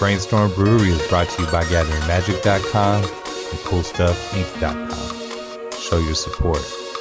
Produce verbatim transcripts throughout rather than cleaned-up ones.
Brainstorm Brewery is brought to you by Gathering Magic dot com and Cool Stuff Inc dot com. Show your support.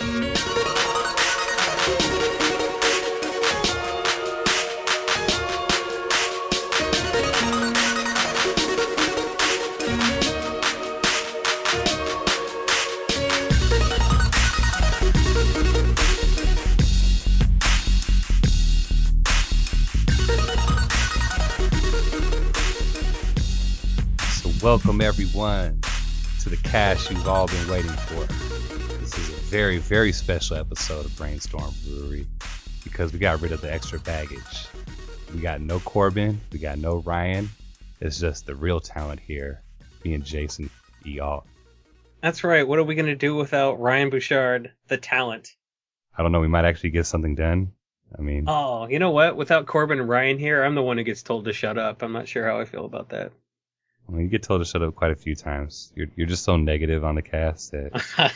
Welcome everyone to the cast you've all been waiting for. This is a very, very special episode of Brainstorm Brewery because we got rid of the extra baggage. We got no Corbin, we got no Ryan. It's just the real talent here, being Jason E. Alt. That's right. What are we going to do without Ryan Bouchard, the talent? I don't know. We might actually get something done. I mean... Oh, you know what? Without Corbin and Ryan here, I'm the one who gets told to shut up. I'm not sure how I feel about that. Well, you get told to shut up quite a few times. You're you're just so negative on the cast that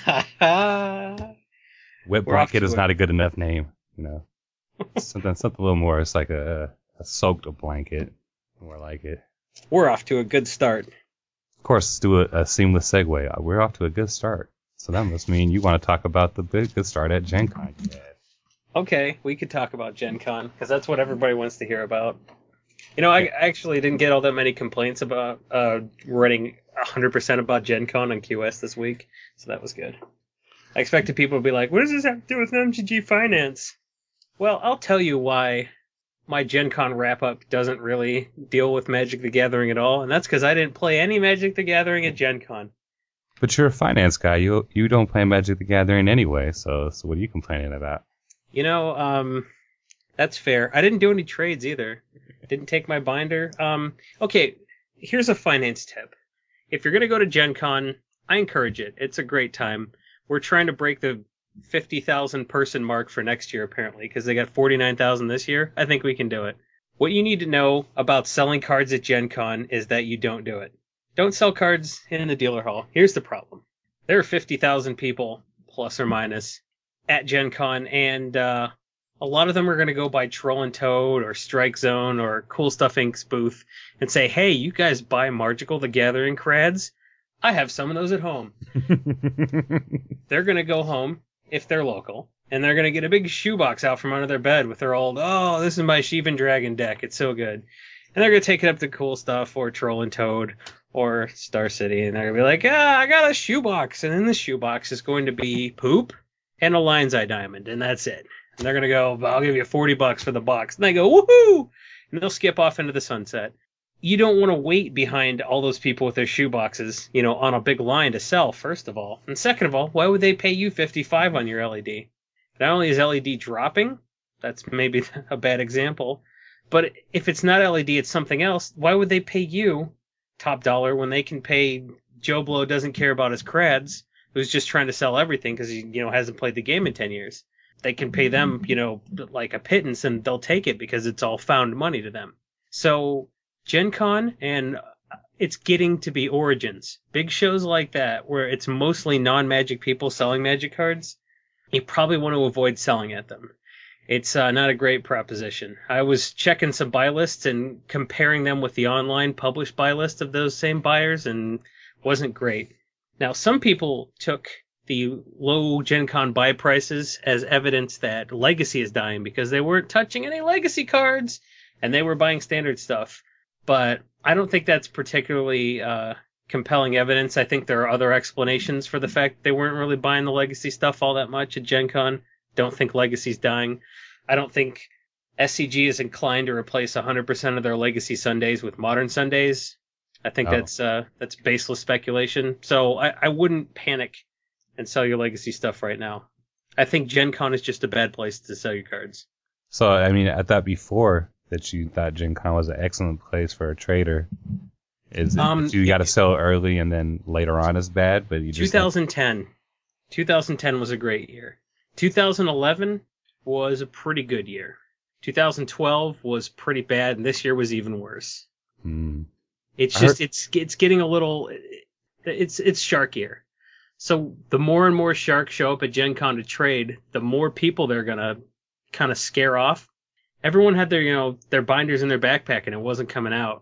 Wet Blanket is a... not a good enough name. You know, something something a little more. It's like a, a soaked blanket, more like it. We're off to a good start. Of course, let's do a, a seamless segue. We're off to a good start. So that must mean you want to talk about the big good start at Gen Con. Yeah. Okay, we could talk about Gen Con because that's what everybody wants to hear about. You know, I actually didn't get all that many complaints about uh, writing one hundred percent about Gen Con on Q S this week, so that was good. I expected people to be like, what does this have to do with M T G Finance? Well, I'll tell you why my Gen Con wrap-up doesn't really deal with Magic the Gathering at all, and that's because I didn't play any Magic the Gathering at Gen Con. But you're a finance guy. You you don't play Magic the Gathering anyway, so, so what are you complaining about? You know, um... that's fair. I didn't do any trades either. Didn't take my binder. Um, okay, here's a finance tip. If you're going to go to Gen Con, I encourage it. It's a great time. We're trying to break the fifty thousand person mark for next year, apparently, because they got forty-nine thousand this year. I think we can do it. What you need to know about selling cards at Gen Con is that you don't do it. Don't sell cards in the dealer hall. Here's the problem. There are fifty thousand people, plus or minus, at Gen Con, and... uh a lot of them are going to go by Troll and Toad or Strike Zone or Cool Stuff Incorporated's booth and say, hey, you guys buy Magical the Gathering crads? I have some of those at home. They're going to go home, if they're local, and they're going to get a big shoebox out from under their bed with their old, oh, this is my Sheevan Dragon deck. It's so good. And they're going to take it up to Cool Stuff or Troll and Toad or Star City, and they're going to be like, ah, I got a shoebox. And in the shoebox is going to be poop and a Lion's Eye Diamond, and that's it. And they're going to go, I'll give you forty bucks for the box. And they go, woohoo! And they'll skip off into the sunset. You don't want to wait behind all those people with their shoe boxes, you know, on a big line to sell, first of all. And second of all, why would they pay you fifty-five on your L E D? Not only is L E D dropping, that's maybe a bad example, but if it's not L E D, it's something else, why would they pay you top dollar when they can pay Joe Blow doesn't care about his crads, who's just trying to sell everything because he, you know, hasn't played the game in ten years? They can pay them, you know, like a pittance, and they'll take it because it's all found money to them. So Gen Con, and it's getting to be Origins. Big shows like that, where it's mostly non-Magic people selling Magic cards, you probably want to avoid selling at them. It's uh, not a great proposition. I was checking some buy lists and comparing them with the online published buy list of those same buyers, and wasn't great. Now, some people took the low Gen Con buy prices as evidence that Legacy is dying because they weren't touching any Legacy cards and they were buying standard stuff. But I don't think that's particularly uh, compelling evidence. I think there are other explanations for the fact they weren't really buying the Legacy stuff all that much at Gen Con. Don't think Legacy's dying. I don't think S C G is inclined to replace one hundred percent of their Legacy Sundays with Modern Sundays. I think oh. that's uh, that's baseless speculation. So I, I wouldn't panic and sell your Legacy stuff right now. I think Gen Con is just a bad place to sell your cards. So, I mean, I thought before that you thought Gen Con was an excellent place for a trader. Is it um, you got to sell early and then later on is bad? But you just twenty ten. twenty ten was a great year. twenty eleven was a pretty good year. twenty twelve was pretty bad, and this year was even worse. Hmm. It's just, heard... it's it's getting a little, it's it's shark year. So the more and more sharks show up at Gen Con to trade, the more people they're going to kind of scare off. Everyone had their, you know, their binders in their backpack and it wasn't coming out.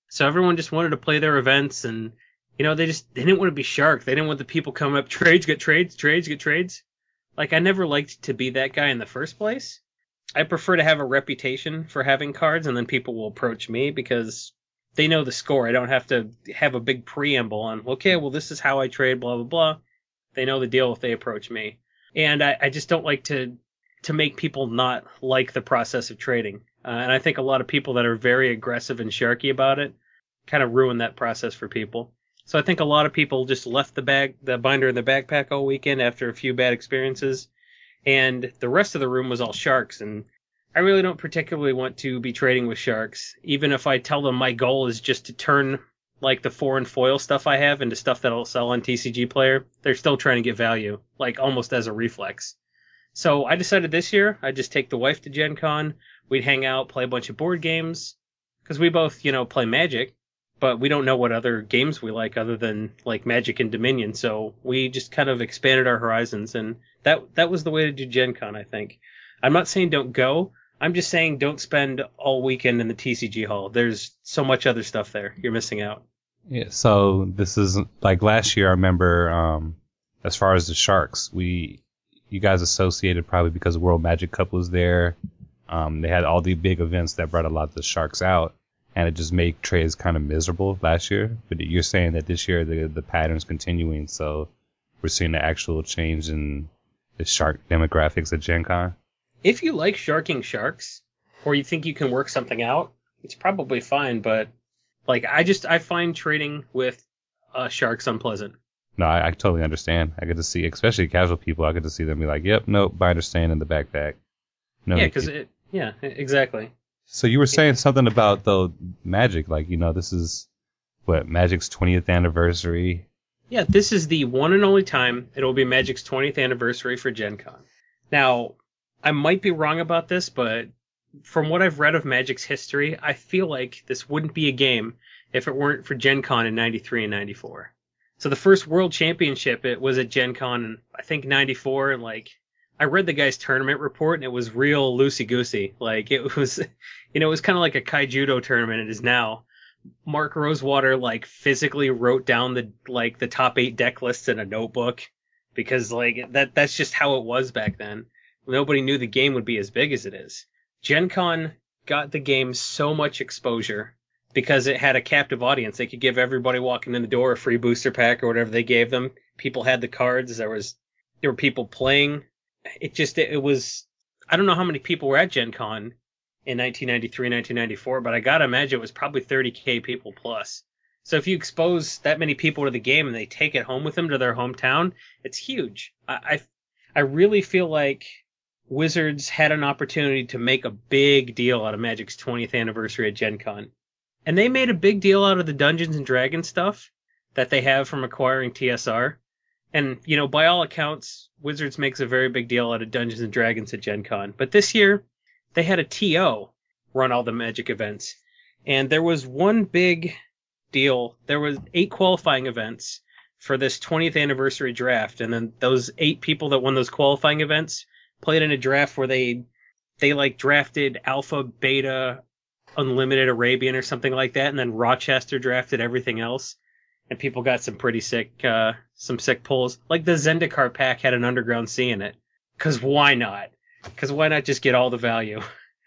So everyone just wanted to play their events, and you know they just they didn't want to be Shark. They didn't want the people coming up trades, get trades, trades, get trades. Like I never liked to be that guy in the first place. I prefer to have a reputation for having cards, and then people will approach me because they know the score. I don't have to have a big preamble on, okay, well, this is how I trade, blah, blah, blah. They know the deal if they approach me. And I, I just don't like to to make people not like the process of trading. Uh, and I think a lot of people that are very aggressive and sharky about it kind of ruin that process for people. So I think a lot of people just left the bag, the binder in the backpack all weekend after a few bad experiences. And the rest of the room was all Sharks. And I really don't particularly want to be trading with Sharks, even if I tell them my goal is just to turn like the foreign foil stuff I have into stuff that'll sell on T C G Player. They're still trying to get value, like almost as a reflex. So I decided this year I'd just take the wife to Gen Con. We'd hang out, play a bunch of board games, because we both, you know, play Magic, but we don't know what other games we like other than like Magic and Dominion. So we just kind of expanded our horizons, and that that was the way to do Gen Con, I think. I'm not saying don't go. I'm just saying don't spend all weekend in the T C G hall. There's so much other stuff there. You're missing out. Yeah, so this is like last year. I remember, um, as far as the Sharks, we you guys associated probably because the World Magic Cup was there. Um, they had all the big events that brought a lot of the Sharks out, and it just made trades kind of miserable last year. But you're saying that this year the the pattern's continuing, so we're seeing the actual change in the Shark demographics at Gen Con. If you like sharking Sharks, or you think you can work something out, it's probably fine. But like, I just I find trading with uh, Sharks unpleasant. No, I, I totally understand. I get to see, especially casual people, I get to see them be like, "Yep, nope, binder staying in the backpack." No, yeah, because it, yeah, exactly. So you were saying something about though Magic, like you know, this is what Magic's twentieth anniversary. Yeah, this is the one and only time it will be Magic's twentieth anniversary for Gen Con. Now, I might be wrong about this, but from what I've read of Magic's history, I feel like this wouldn't be a game if it weren't for Gen Con in ninety-three and ninety-four. So the first World Championship, it was at Gen Con in, I think, ninety-four, and like, I read the guy's tournament report, and it was real loosey-goosey. Like, it was, you know, it was kind of like a Kaijudo tournament it is now. Mark Rosewater, like, physically wrote down the, like, the top eight deck lists in a notebook, because, like, that that's just how it was back then. Nobody knew the game would be as big as it is. Gen Con got the game so much exposure because it had a captive audience. They could give everybody walking in the door a free booster pack or whatever they gave them. People had the cards. There was, there were people playing. It just, it, it was, I don't know how many people were at Gen Con in nineteen ninety-three, nineteen ninety-four, but I gotta imagine it was probably thirty K people plus. So if you expose that many people to the game and they take it home with them to their hometown, it's huge. I, I, I really feel like Wizards had an opportunity to make a big deal out of Magic's twentieth anniversary at Gen Con. And they made a big deal out of the Dungeons and Dragons stuff that they have from acquiring T S R. And, you know, by all accounts, Wizards makes a very big deal out of Dungeons and Dragons at Gen Con. But this year, they had a T O run all the Magic events. And there was one big deal. There was eight qualifying events for this twentieth anniversary draft. And then those eight people that won those qualifying events played in a draft where they, they like drafted Alpha, Beta, Unlimited Arabian or something like that. And then Rochester drafted everything else. And people got some pretty sick, uh, some sick pulls. Like the Zendikar pack had an Underground Sea in it. Cause why not? Cause why not just get all the value?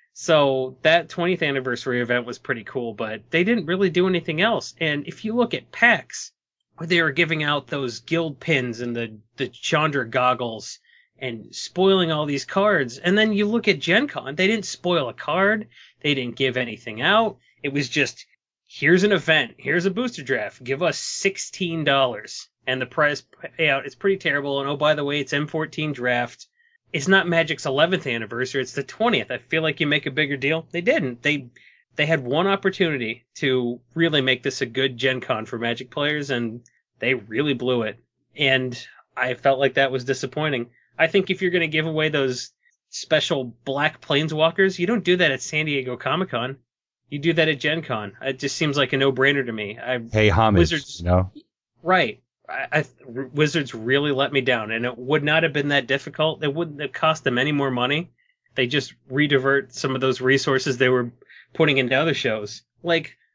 So that twentieth anniversary event was pretty cool, but they didn't really do anything else. And if you look at PAX, where they were giving out those guild pins and the, the Chandra goggles and spoiling all these cards, and then you look at Gen Con, they didn't spoil a card. They didn't give anything out. It was just, here's an event. Here's a booster draft. Give us sixteen dollars. And the prize payout is pretty terrible. And oh, by the way, it's M fourteen draft. It's not Magic's eleventh anniversary. It's the twentieth. I feel like you make a bigger deal. They didn't. They they had one opportunity to really make this a good Gen Con for Magic players, and they really blew it. And I felt like that was disappointing. I think if you're going to give away those special black planeswalkers, you don't do that at San Diego Comic-Con. You do that at Gen Con. It just seems like a no-brainer to me. I, Pay homage, Wizards, you know? Right. I, I, Wizards really let me down, and it would not have been that difficult. It wouldn't have cost them any more money. They just redivert some of those resources they were putting into other shows. Like,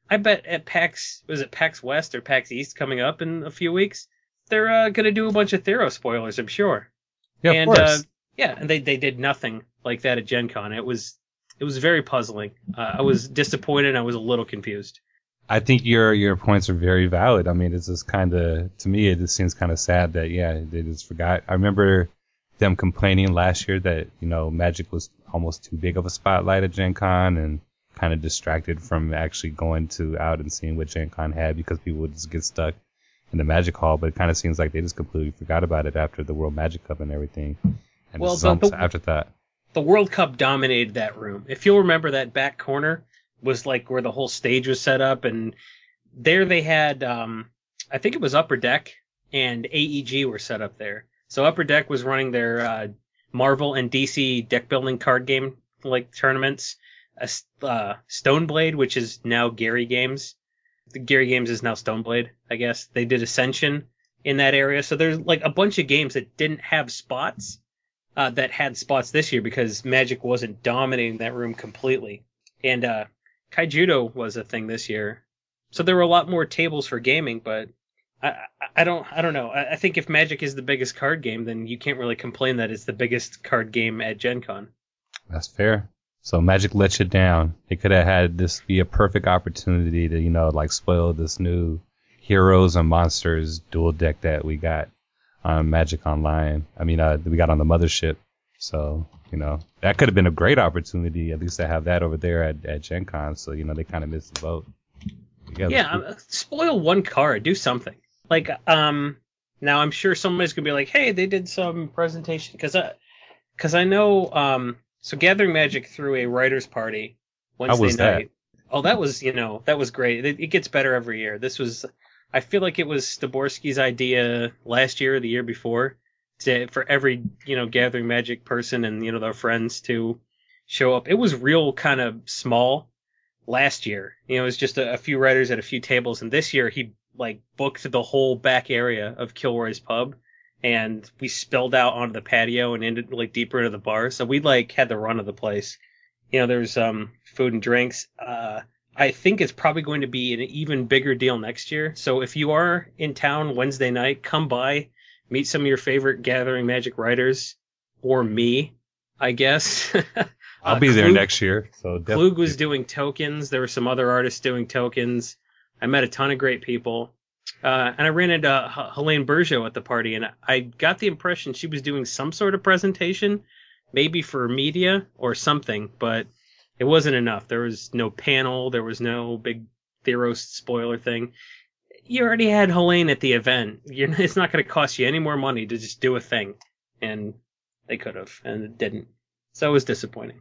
I bet at PAX, was it PAX West or PAX East coming up in a few weeks, they're uh, going to do a bunch of Thero spoilers, I'm sure. Yeah, of And uh, course. yeah, and they, they did nothing like that at Gen Con. It was it was very puzzling. Uh, I was disappointed. I was a little confused. I think your your points are very valid. I mean, it's just kind of, to me, it just seems kind of sad that, yeah, they just forgot. I remember them complaining last year that, you know, Magic was almost too big of a spotlight at Gen Con and kind of distracted from actually going to out and seeing what Gen Con had because people would just get stuck in the Magic Hall. But it kind of seems like they just completely forgot about it after the World Magic Cup and everything. And Well, it's the, almost the, afterthought. the World Cup dominated that room. If you'll remember, that back corner was like where the whole stage was set up, and there they had, um, I think it was Upper Deck and A E G were set up there. So Upper Deck was running their uh, Marvel and D C deck building card game like tournaments. Uh, uh, Stoneblade, which is now Gary Games. The Gary Games is now Stoneblade, I guess. They did Ascension in that area. So there's like a bunch of games that didn't have spots uh, that had spots this year because Magic wasn't dominating that room completely. And uh, Kaijudo was a thing this year. So there were a lot more tables for gaming, but I, I, I don't I don't know. I, I think if Magic is the biggest card game, then you can't really complain that it's the biggest card game at Gen Con. That's fair. So Magic let you down. They could have had this be a perfect opportunity to, you know, like spoil this new Heroes and Monsters dual deck that we got on Magic Online. I mean, uh, we got on the mothership. So, you know, that could have been a great opportunity, at least to have that over there at, at Gen Con. So, you know, they kind of missed the boat. Yeah, yeah um, spoil one card. Do something. Like, um, now I'm sure somebody's going to be like, hey, they did some presentation. Because I, cause I know, um, so Gathering Magic threw a writer's party Wednesday How was night. That? Oh, that was, you know, that was great. It, it gets better every year. This was, I feel like it was Staborski's idea last year or the year before to, for every, you know, Gathering Magic person and, you know, their friends to show up. It was real kind of small last year. You know, it was just a, a few writers at a few tables. And this year he, like, booked the whole back area of Kilroy's Pub. And we spilled out onto the patio and ended like deeper into the bar. So we like had the run of the place. You know, there's um food and drinks. Uh, I think it's probably going to be an even bigger deal next year. So if you are in town Wednesday night, come by, meet some of your favorite Gathering Magic writers, or me, I guess. I'll uh, be there Klug, next year. So definitely. Klug was doing tokens. There were some other artists doing tokens. I met a ton of great people. Uh, and I ran into H- Helene Bergeau at the party, and I got the impression she was doing some sort of presentation, maybe for media or something, but it wasn't enough. There was no panel. There was no big Theros spoiler thing. You already had Helene at the event. You're, it's not going to cost you any more money to just do a thing. And they could have, and it didn't. So it was disappointing.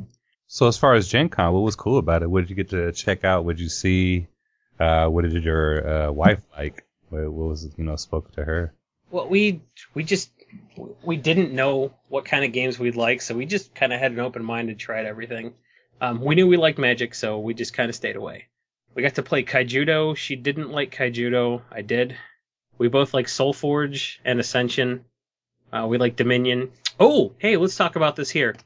So as far as Gen Con, what was cool about it? What did you get to check out? What did you see? Uh, what did your uh, wife like? What, what was, you know, spoke to her? Well, we we just we didn't know what kind of games we'd like, so we just kind of had an open mind and tried everything. Um, we knew we liked Magic, so we just kind of stayed away. We got to play Kaijudo. She didn't like Kaijudo. I did. We both like Soulforge and Ascension. Uh, we like Dominion. Oh, hey, let's talk about this here.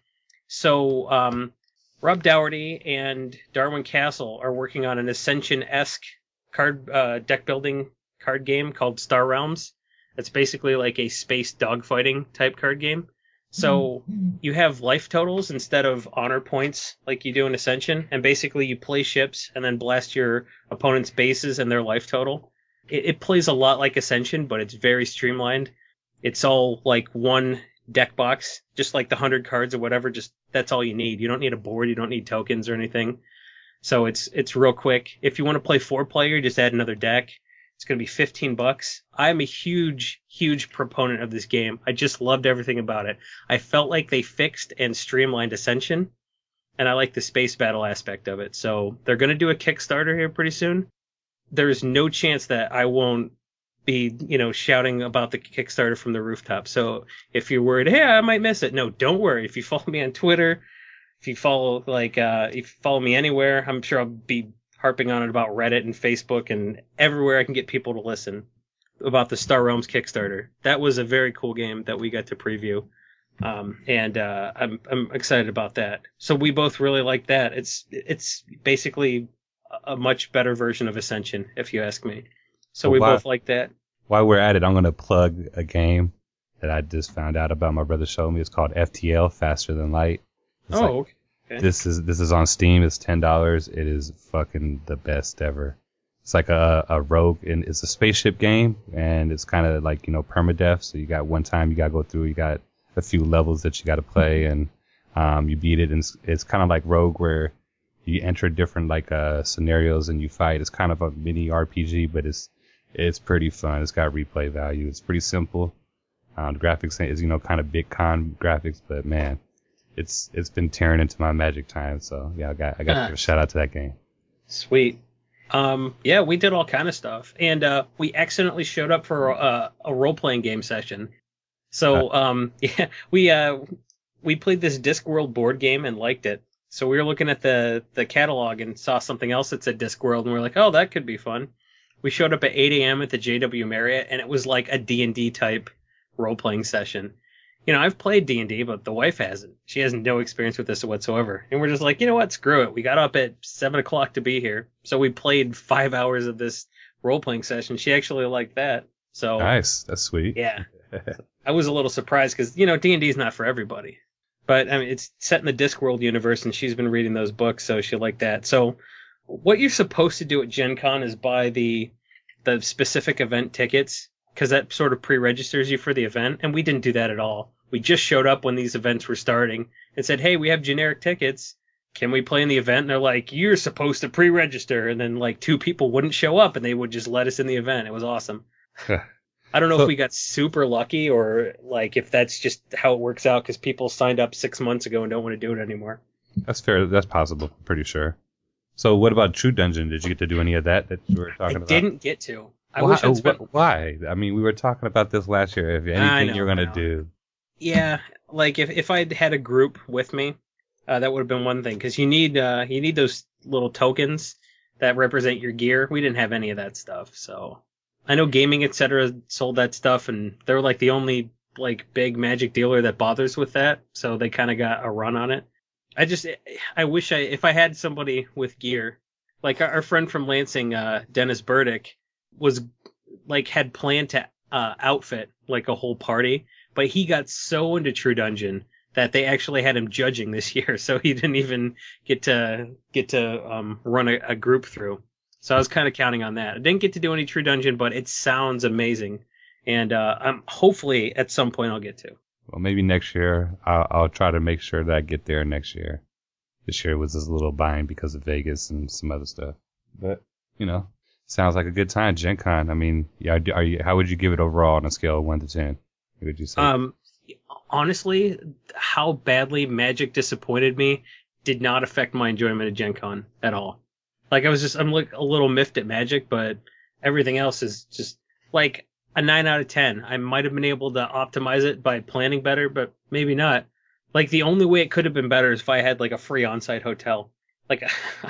So, um, Rob Dougherty and Darwin Castle are working on an Ascension-esque card uh, deck building card game called Star Realms. It's basically like a space dogfighting type card game. So you have life totals instead of honor points like you do in Ascension, and basically you play ships and then blast your opponent's bases and their life total. It, it plays a lot like Ascension, but it's very streamlined. It's all like one deck box, just like the one hundred cards or whatever, just that's all you need. You don't need a board, you don't need tokens or anything. So it's it's real quick. If you want to play four player, just add another deck. It's going to be fifteen bucks. I'm a huge, huge proponent of this game. I just loved everything about it. I felt like they fixed and streamlined Ascension, and I like the space battle aspect of it. So they're going to do a Kickstarter here pretty soon. There's no chance that I won't be, you know, shouting about the Kickstarter from the rooftop. So if you're worried, hey, I might miss it. No, don't worry. If you follow me on Twitter, if you follow, like, uh, if you follow me anywhere, I'm sure I'll be harping on it about Reddit and Facebook and everywhere I can get people to listen about the Star Realms Kickstarter. That was a very cool game that we got to preview. Um, and, uh, I'm, I'm excited about that. So we both really like that. It's, it's basically a much better version of Ascension, if you ask me. So Well, we why- both like that. While we're at it, I'm gonna plug a game that I just found out about. My brother showed me. It's called F T L, Faster Than Light. It's like- Oh, okay. This is this is on Steam. It's ten dollars. It is fucking the best ever. It's like a a rogue, and it's a spaceship game, and it's kind of like, you know, permadeath. So you got one time you got to go through. You got a few levels that you got to play, and um, you beat it. And it's, it's kind of like Rogue, where you enter different like uh scenarios and you fight. It's kind of a mini R P G, but it's it's pretty fun. It's got replay value. It's pretty simple. Um, the graphics is, you know, kind of big con graphics, but man, it's it's been tearing into my Magic time. So yeah, I got I got to Ah. give a shout out to that game. Sweet. Um, yeah, we did all kind of stuff, and uh, we accidentally showed up for a, a role playing game session. So um, yeah, we uh, we played this Discworld board game and liked it. So we were looking at the the catalog and saw something else that said Discworld, and we were like, oh, that could be fun. We showed up at eight a.m. at the J W Marriott, and it was like a D and D type role playing session. You know, I've played D and D, but the wife hasn't. She has no experience with this whatsoever. And we're just like, you know what? Screw it. We got up at seven o'clock to be here. So we played five hours of this role-playing session. She actually liked that. So, Nice, that's sweet. yeah. I was a little surprised because, you know, D and D is not for everybody. But, I mean, it's set in the Discworld universe, and she's been reading those books, so she liked that. So what you're supposed to do at Gen Con is buy the the specific event tickets, because that sort of pre-registers you for the event, and we didn't do that at all. We just showed up when these events were starting and said, hey, we have generic tickets. Can we play in the event? And they're like, you're supposed to pre-register. And then like two people wouldn't show up and they would just let us in the event. It was awesome. I don't know So- if we got super lucky or like if that's just how it works out because people signed up six months ago and don't want to do it anymore. That's fair. That's possible. I'm pretty sure. So what about True Dungeon? Did you get to do any of that that you were talking I about? didn't get to. I why, wish I'd spent... wh- why? I mean, we were talking about this last year. If I anything know, you're I gonna know. do, Yeah, like if if I'd had a group with me, uh, that would have been one thing because you need uh you need those little tokens that represent your gear. We didn't have any of that stuff, so I know Gaming et cetera sold that stuff, and they're like the only like big Magic dealer that bothers with that, so they kind of got a run on it. I just I wish I if I had somebody with gear, like our, our friend from Lansing, uh, Dennis Burdick, was like had planned to uh, outfit like a whole party. But he got so into True Dungeon that they actually had him judging this year, so he didn't even get to get to um, run a, a group through. So I was kind of counting on that. I didn't get to do any True Dungeon, but it sounds amazing, and uh, I'm hopefully at some point I'll get to. well, maybe next year. I'll, I'll try to make sure that I get there next year. This year was just a little behind because of Vegas and some other stuff. But you know, sounds like a good time. Gen Con. I mean, yeah. Are you? How would you give it overall on a scale of one to ten? What would you say? Um, honestly, how badly Magic disappointed me did not affect my enjoyment of Gen Con at all. Like I was just, I'm like a little miffed at Magic, but everything else is just like a nine out of ten. I might have been able to optimize it by planning better, but maybe not. Like the only way it could have been better is if I had like a free on-site hotel. Like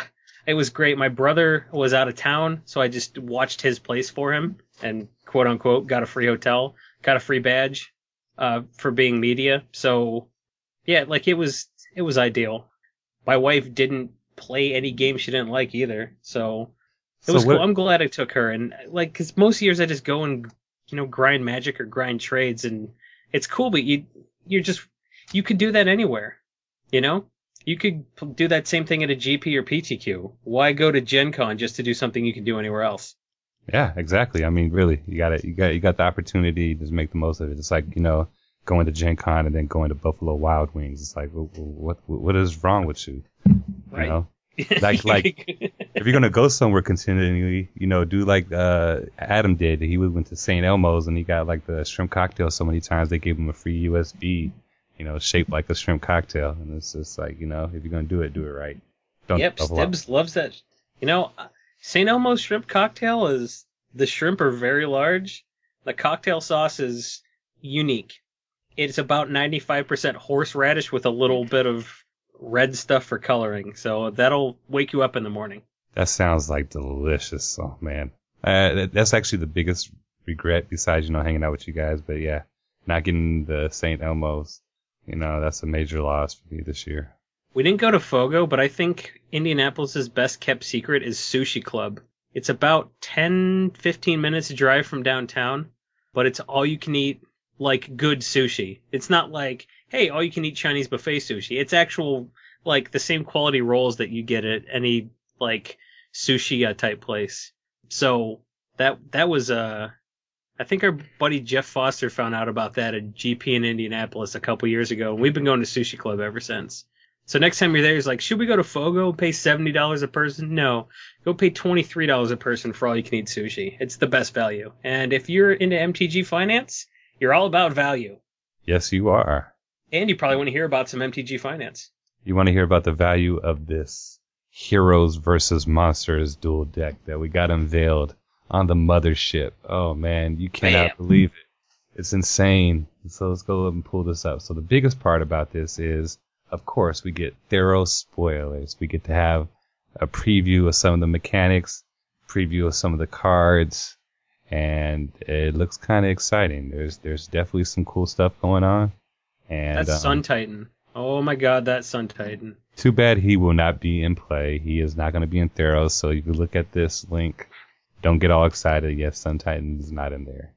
it was great. My brother was out of town, so I just watched his place for him and quote unquote got a free hotel, got a free badge uh, for being media. So yeah, like it was it was ideal. My wife didn't play any game she didn't like either, so it So was what- cool. I'm glad I took her, and like because most years I just go and you know grind Magic or grind trades, and it's cool, but you you're just you could do that anywhere, you know. You could p- do that same thing at a G P or P T Q. Why go to Gen Con just to do something you can do anywhere else? Yeah, exactly. I mean, really, you got it. You got you got the opportunity to make the most of it. It's like, you know, going to Gen Con and then going to Buffalo Wild Wings. It's like, what what, what is wrong with you? Right. You know, Like- like- if you're gonna go somewhere continually, you know, do like uh, Adam did. He went to Saint Elmo's and he got like the shrimp cocktail so many times they gave him a free U S B, you know, shaped like a shrimp cocktail. And it's just like, you know, if you're gonna do it, do it right. Don't Yep, double up. Stibbs loves that. You know, Saint Elmo's shrimp cocktail is the shrimp are very large. The cocktail sauce is unique. It's about ninety-five percent horseradish with a little bit of red stuff for coloring. So that'll wake you up in the morning. That sounds like delicious. Oh man, uh, that, that's actually the biggest regret besides, you know, hanging out with you guys. But yeah, not getting the Saint Elmo's, you know, that's a major loss for me this year. We didn't go to Fogo, but I think Indianapolis's best kept secret is Sushi Club. It's about ten, fifteen minutes drive from downtown, but it's all you can eat, like, good sushi. It's not like, hey, all you can eat Chinese buffet sushi. It's actual, like, the same quality rolls that you get at any, like, sushi uh, type place. So that that was, uh, I think our buddy Jeff Foster found out about that at G P in Indianapolis a couple years ago, and we've been going to Sushi Club ever since. So next time you're there, he's like, should we go to Fogo and pay seventy dollars a person? No. Go pay twenty-three dollars a person for all you can eat sushi. It's the best value. And if you're into M T G Finance, you're all about value. Yes, you are. And you probably want to hear about some M T G Finance. You want to hear about the value of this Heroes versus Monsters dual deck that we got unveiled on the mothership. Oh, man, you cannot Bam. believe it. It's insane. So let's go and pull this up. So the biggest part about this is, of course, we get thorough spoilers. We get to have a preview of some of the mechanics, preview of some of the cards, and it looks kind of exciting. There's there's definitely some cool stuff going on. And That's um, Sun Titan. Oh my God, that Sun Titan. Too bad he will not be in play. He is not going to be in Theros. So if you look at this link, don't get all excited. Yes, Sun Titan is not in there.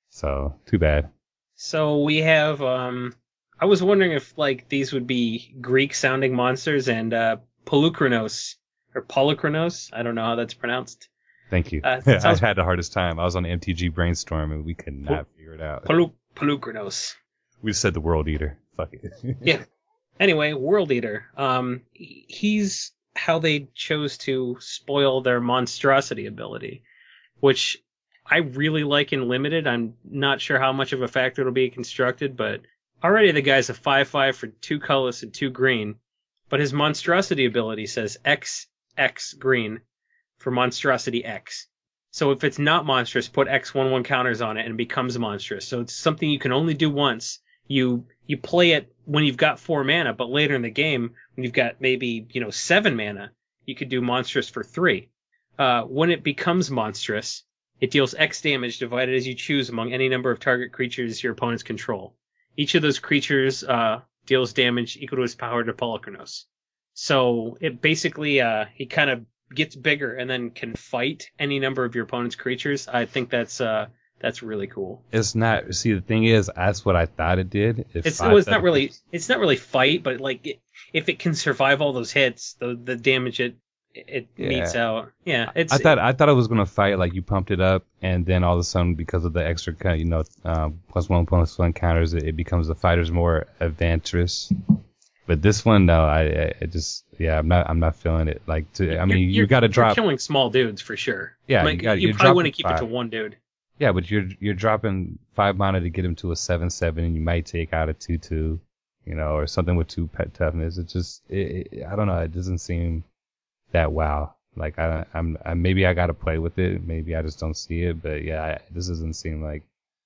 So too bad. So we have. Um, I was wondering if like these would be Greek-sounding monsters and uh, Polukranos or Polykronos. I don't know how that's pronounced. Thank you. Uh, I had the hardest time. I was on M T G Brainstorm and we could not Pol- figure it out. Polu- Polukranos. We just said the World Eater. Fuck it. Yeah. Anyway, World Eater. Um, he's how they chose to spoil their monstrosity ability, which I really like in Limited. I'm not sure how much of a factor it'll be constructed, but already the guy's a five five for two colorless and two green, but his monstrosity ability says X X green for monstrosity X. So if it's not monstrous, put X one one counters on it and it becomes monstrous. So it's something you can only do once. You you play it when you've got four mana, but later in the game, when you've got maybe, you know, seven mana, you could do monstrous for three. Uh, when it becomes monstrous, it deals X damage divided as you choose among any number of target creatures your opponents control. Each of those creatures uh, deals damage equal to his power to Polykronos. So it basically, uh, he kind of gets bigger and then can fight any number of your opponent's creatures. I think that's uh, that's really cool. It's not. See, the thing is, that's what I thought it did. If it's well, it's not really. It's not really fight, but like it, if it can survive all those hits, the the damage it it yeah. meets out. Yeah, it's. I thought I thought it was gonna fight, like you pumped it up, and then all of a sudden, because of the extra, you know, uh, plus one plus one counters, it, it becomes the fighters more adventurous. But this one, no, I, I just, yeah, I'm not, I'm not feeling it. Like, to, I mean, you're, you got to drop. You're killing small dudes for sure. Yeah, like, you, got, you you're probably want to keep five. it to one dude. Yeah, but you're you're dropping five mana to get him to a seven seven, and you might take out a two two, you know, or something with two pet toughness. It just, it, it, I don't know, it doesn't seem that wow. Like I, I'm, I, maybe I got to play with it. Maybe I just don't see it. But yeah, I, this doesn't seem like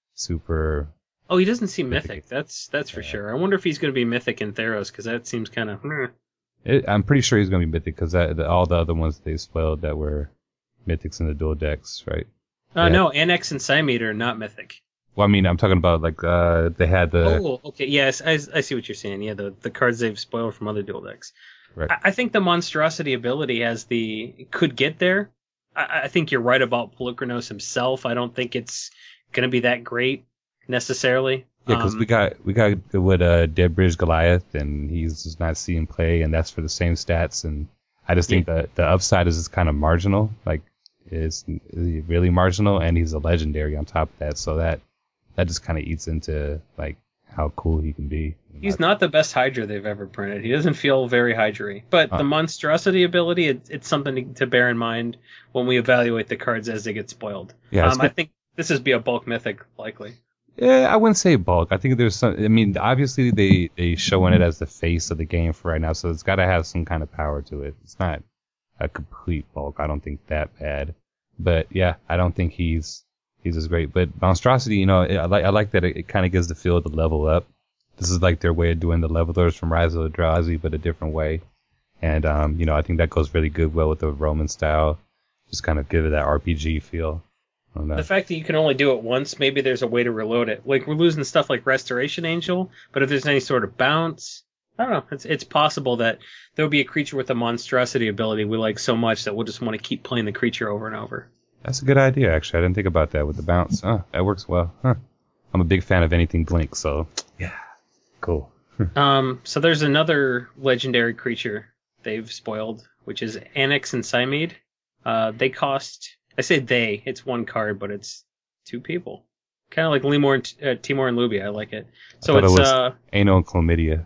super. Oh, he doesn't seem mythic. That's that's for yeah. sure. I wonder if he's going to be mythic in Theros, because that seems kind of. Eh. I'm pretty sure he's going to be mythic, because all the other ones they spoiled that were mythics in the dual decks, right? Uh, yeah. No, Annex and Psymeter are not mythic. Well, I mean, I'm talking about like uh, they had the. Oh, okay. Yes, I, I see what you're saying. Yeah, the the cards they've spoiled from other dual decks. Right. I, I think the monstrosity ability has the could get there. I, I think you're right about Polykronos himself. I don't think it's going to be that great necessarily. Yeah, because um, we got we got with uh, Dead Bridge Goliath, and he's just not seeing play, and that's for the same stats. And I just think yeah. that the upside is just kind of marginal, like it's really marginal, and he's a legendary on top of that, so that that just kind of eats into like how cool he can be. He's not the best Hydra they've ever printed. He doesn't feel very Hydra-y. But uh, the monstrosity ability, it, it's something to bear in mind when we evaluate the cards as they get spoiled. Yeah, um, I think this is be a bulk mythic likely. Yeah, I wouldn't say bulk. I think there's some. I mean, obviously they they showing it as the face of the game for right now, so it's got to have some kind of power to it. It's not a complete bulk. I don't think that bad. But yeah, I don't think he's he's as great. But monstrosity, you know, I like I like that it, it kind of gives the feel to level up. This is like their way of doing the levelers from Rise of the Eldrazi, but a different way. And um, you know, I think that goes really good well with the Roman style. Just kind of give it that R P G feel. The fact that you can only do it once, maybe there's a way to reload it. Like, we're losing stuff like Restoration Angel, but if there's any sort of bounce, I don't know. It's it's possible that there'll be a creature with a monstrosity ability we like so much that we'll just want to keep playing the creature over and over. That's a good idea, actually. I didn't think about that with the bounce. Oh, that works well. Huh. I'm a big fan of anything blink, so yeah, cool. um, so there's another legendary creature they've spoiled, which is Annex and Cymede. Uh, they cost. I say they. It's one card, but it's two people. Kind of like Lemur and uh, Timor and Luby. I like it. So I it's it was uh, anal and chlamydia.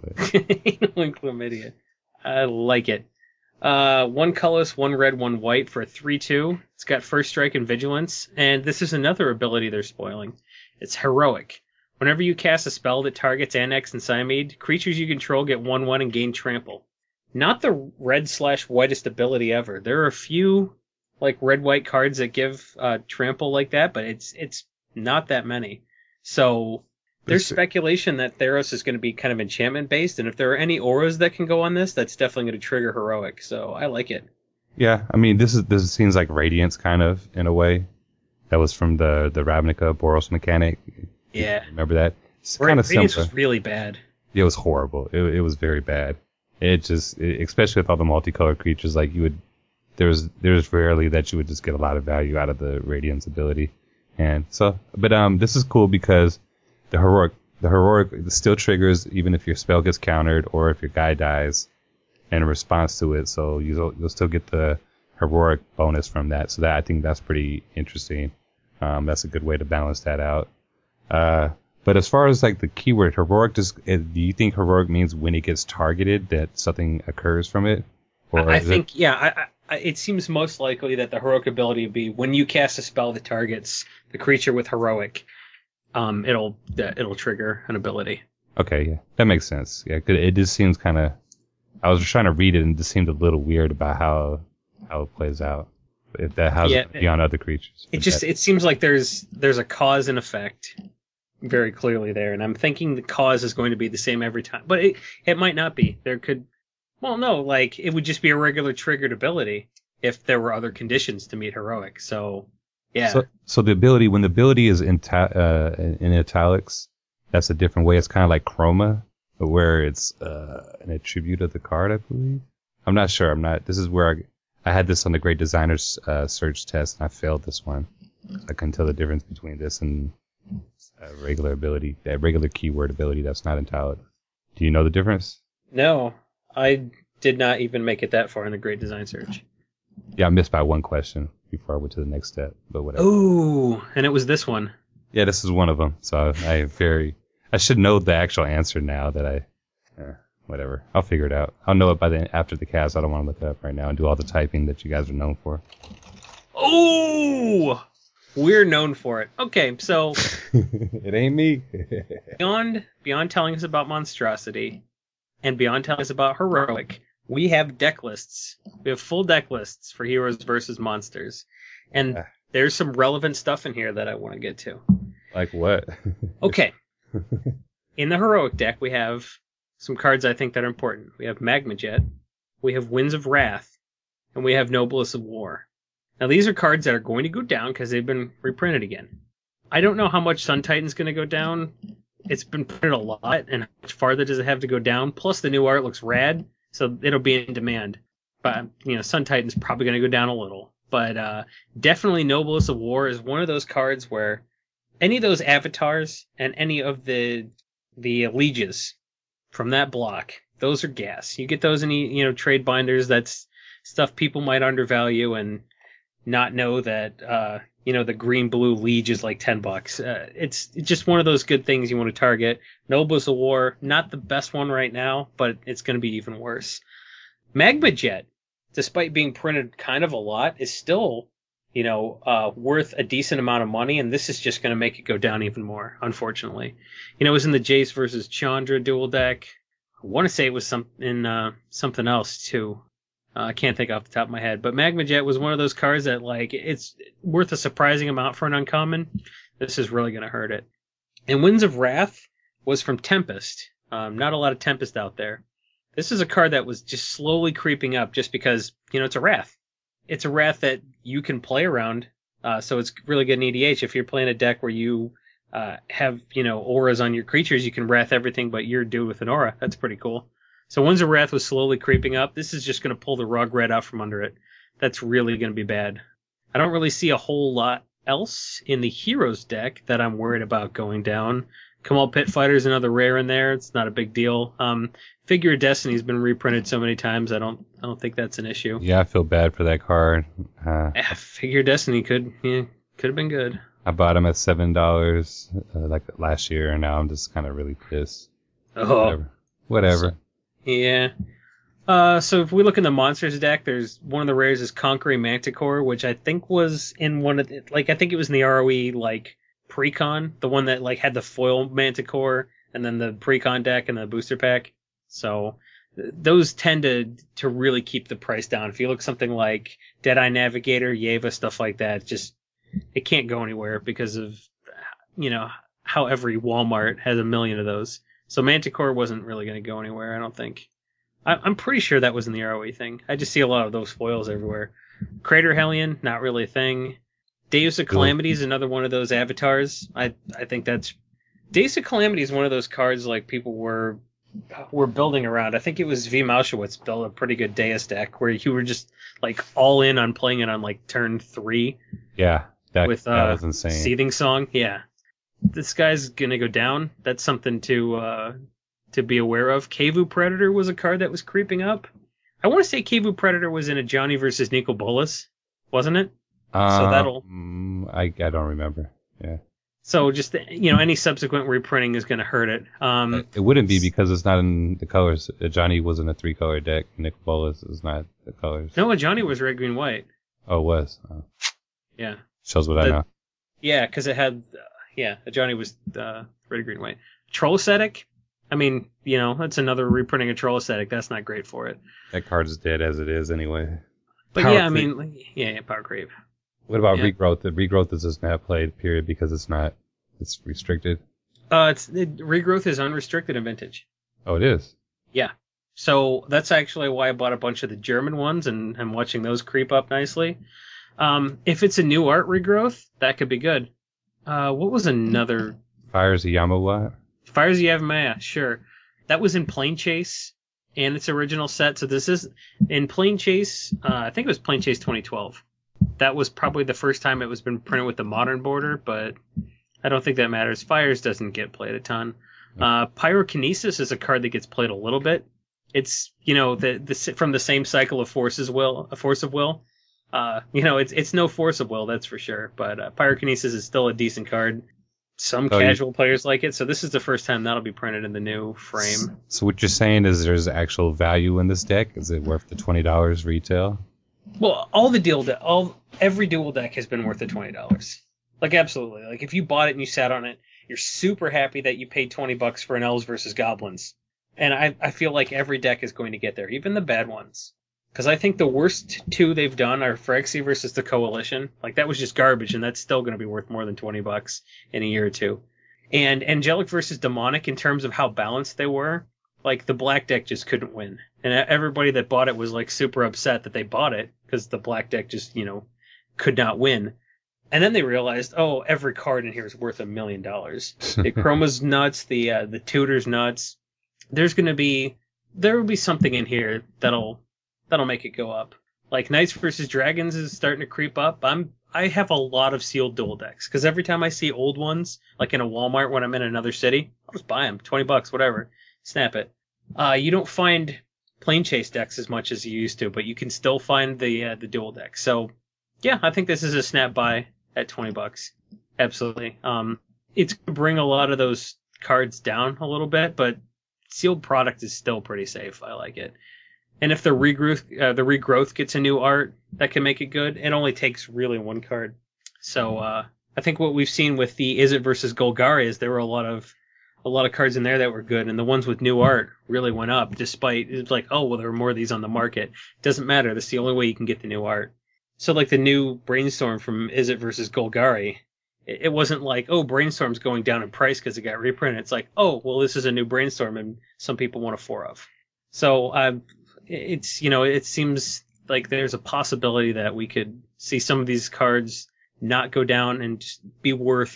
anal and chlamydia. I like it. Uh, one colorless, one red, one white for a three two. It's got first strike and vigilance, and this is another ability they're spoiling. It's heroic. Whenever you cast a spell that targets Annex and Cymede, creatures you control get one one and gain trample. Not the red slash whitest ability ever. There are a few like red white cards that give uh, trample like that, but it's it's not that many. So there's speculation that Theros is going to be kind of enchantment based, and if there are any auras that can go on this, that's definitely going to trigger heroic. So I like it. Yeah, I mean this is this seems like Radiance kind of in a way. That was from the the Ravnica Boros mechanic. Yeah, remember that? It's kind kind of of similar. was really bad. It was horrible. It it was very bad. It just, it, especially with all the multicolored creatures, like you would, there's there's rarely that you would just get a lot of value out of the Radiance ability. And so, but um, this is cool because the heroic, the heroic still triggers even if your spell gets countered or if your guy dies in response to it. So you'll you'll still get the heroic bonus from that. So that I think that's pretty interesting. Um, that's a good way to balance that out. Uh, but as far as like the keyword heroic, does it, do you think heroic means when it gets targeted that something occurs from it? Or I think it... yeah. I, I, it seems most likely that the heroic ability would be when you cast a spell that targets the creature with heroic. Um, it'll it'll trigger an ability. Okay, yeah, that makes sense. Yeah, 'cause it just seems kind of. I was just trying to read it and it just seemed a little weird about how how it plays out. If that has yeah, beyond other creatures. It just that... it seems like there's there's a cause and effect very clearly there, and I'm thinking the cause is going to be the same every time, but it it might not be. There could, well, no, like it would just be a regular triggered ability if there were other conditions to meet heroic. So yeah. So so the ability when the ability is in ta- uh, in italics, that's a different way. It's kind of like chroma, where it's uh, an attribute of the card, I believe. I'm not sure. I'm not. This is where I, I had this on the Great Designers uh, search test, and I failed this one. I couldn't tell the difference between this and a regular ability, that regular keyword ability that's not italic. Do you know the difference? No, I did not even make it that far in the Great Design Search. Yeah, I missed by one question before I went to the next step, but whatever. Ooh, and it was this one. Yeah, this is one of them. So I, I very, I should know the actual answer now that I, uh, whatever. I'll figure it out. I'll know it by the after the cast. I don't want to look it up right now and do all the typing that you guys are known for. Oh, we're known for it. Okay, so it ain't me. beyond beyond telling us about monstrosity and beyond telling us about heroic, we have deck lists. We have full deck lists for heroes versus monsters, and uh, there's some relevant stuff in here that I want to get to. Like what? Okay. In the heroic deck, we have some cards I think that are important. We have Magma Jet, we have Winds of Wrath, and we have Noblest of War. Now, these are cards that are going to go down because they've been reprinted again. I don't know how much Sun Titan's going to go down. It's been printed a lot, and how much farther does it have to go down? Plus, the new art looks rad, so it'll be in demand. But, you know, Sun Titan's probably going to go down a little. But uh, definitely Noblest of War is one of those cards where any of those avatars and any of the the allegiance from that block, those are gas. You get those in, you know, trade binders. That's stuff people might undervalue and not know that, uh, you know, the green blue liege is like ten bucks. Uh, it's, it's just one of those good things you want to target. Noblest of War, not the best one right now, but it's going to be even worse. Magma Jet, despite being printed kind of a lot, is still, you know, uh, worth a decent amount of money, and this is just going to make it go down even more, unfortunately. You know, it was in the Jace versus Chandra dual deck. I want to say it was some in uh, something else too. Uh, I can't think off the top of my head, but Magma Jet was one of those cards that, like, it's worth a surprising amount for an uncommon. This is really going to hurt it. And Winds of Wrath was from Tempest. Um, not a lot of Tempest out there. This is a card that was just slowly creeping up just because, you know, it's a Wrath. It's a Wrath that you can play around, uh, so it's really good in E D H. If you're playing a deck where you uh, have, you know, auras on your creatures. You can wrath everything but your dude with an aura. That's pretty cool. So Winds of Wrath was slowly creeping up. This is just going to pull the rug right out from under it. That's really going to be bad. I don't really see a whole lot else in the Heroes deck that I'm worried about going down. Kamal Pit Fighter's another rare in there. It's not a big deal. Um, Figure of Destiny's been reprinted so many times. I don't, I don't think that's an issue. Yeah, I feel bad for that card. Uh, yeah, Figure of Destiny could, yeah, could have been good. I bought him at seven dollars uh, like last year, and now I'm just kind of really pissed. Oh, whatever. Whatever. So, yeah. Uh, so if we look in the monsters deck, there's one of the rares is Conquering Manticore, which I think was in one of the, like I think it was in the R O E like Precon, the one that like had the foil Manticore and then the Precon deck and the booster pack. So th- those tend to to really keep the price down. If you look something like Deadeye Navigator, Yeva, stuff like that, just it can't go anywhere because of, you know, how every Walmart has a million of those. So Manticore wasn't really going to go anywhere, I don't think. I, I'm pretty sure that was in the R O E thing. I just see a lot of those foils everywhere. Crater Hellion, not really a thing. Deus of Calamity is another one of those avatars. I I think that's... Deus of Calamity is one of those cards like people were were building around. I think it was V. Mauschwitz built a pretty good Deus deck where you were just like all in on playing it on like turn three. Yeah, that, with, that uh, was insane. Seething Song, yeah. This guy's gonna go down. That's something to uh, to be aware of. Kevu Predator was a card that was creeping up. I want to say Kevu Predator was in a Johnny versus Nico Bolas, wasn't it? Um, so that'll. I I don't remember. Yeah. So just, you know, any subsequent reprinting is going to hurt it. Um, it wouldn't be because it's not in the colors. Johnny was in a three color deck. Nick Bolas is not the colors. No, Johnny was red, green, white. Oh, it was. Oh. Yeah. Shows what the, I know. Yeah, because it had, uh, yeah, Johnny was uh, red, green, white. Troll Ascetic. I mean, you know, that's another reprinting of Troll Ascetic. That's not great for it. That card is dead as it is anyway. But Power yeah, creep. I mean, like, yeah, yeah, Power Creep. What about Yeah. regrowth? The regrowth is just not played, period, because it's not, it's restricted. Uh, it's it, regrowth is unrestricted in Vintage. Oh, it is? Yeah. So that's actually why I bought a bunch of the German ones, and I'm watching those creep up nicely. Um, if it's a new art regrowth, that could be good. Uh, what was another? Fires of Yamawa? Fires of Yavimaya, sure. That was in Plane Chase and its original set. So this is in Plane Chase. Uh, I think it was Plane Chase twenty twelve. That was probably the first time it was been printed with the modern border, but I don't think that matters. Fires doesn't get played a ton. Uh, Pyrokinesis is a card that gets played a little bit. It's, you know, the, the from the same cycle of Forces Will, a Force of Will. Uh, you know, it's it's no Force of Will, that's for sure. But uh, Pyrokinesis is still a decent card. Some Oh, casual you- players like it, so this is the first time that'll be printed in the new frame. So what you're saying is there's actual value in this deck? Is it worth the twenty dollars retail? Well, all the deal, de- all every dual deck has been worth the twenty dollars. Like absolutely. Like if you bought it and you sat on it, you're super happy that you paid twenty bucks for an Elves versus Goblins. And I I feel like every deck is going to get there, even the bad ones. Because I think the worst two they've done are Phyrexia versus the Coalition. Like that was just garbage, and that's still going to be worth more than twenty bucks in a year or two. And Angelic versus Demonic, in terms of how balanced they were, like the black deck just couldn't win. And everybody that bought it was like super upset that they bought it because the black deck just, you know, could not win. And then they realized, oh, every card in here is worth a million dollars. The Chroma's nuts, the uh, the Tutor's nuts. There's going to be, there will be something in here that'll that'll make it go up. Like Knights versus Dragons is starting to creep up. I'm I have a lot of sealed dual decks because every time I see old ones, like in a Walmart when I'm in another city, I'll just buy them, twenty bucks, whatever, snap it. Uh, you don't find Plane Chase decks as much as you used to, but you can still find the uh, the dual decks. So yeah, I think this is a snap buy at twenty bucks. Absolutely. Um, it's going to bring a lot of those cards down a little bit, but sealed product is still pretty safe. I like it. And if the regrowth, uh, the regrowth gets a new art that can make it good, it only takes really one card. So uh, I think what we've seen with the Izzet versus Golgari is there were a lot of a lot of cards in there that were good, and the ones with new art really went up. Despite it's like, oh well, there are more of these on the market. Doesn't matter. That's the only way you can get the new art. So like the new Brainstorm from Izzet versus Golgari, it, it wasn't like, oh, Brainstorm's going down in price because it got reprinted. It's like, oh well, this is a new Brainstorm, and some people want a four of. So uh, it's, you know, it seems like there's a possibility that we could see some of these cards not go down and just be worth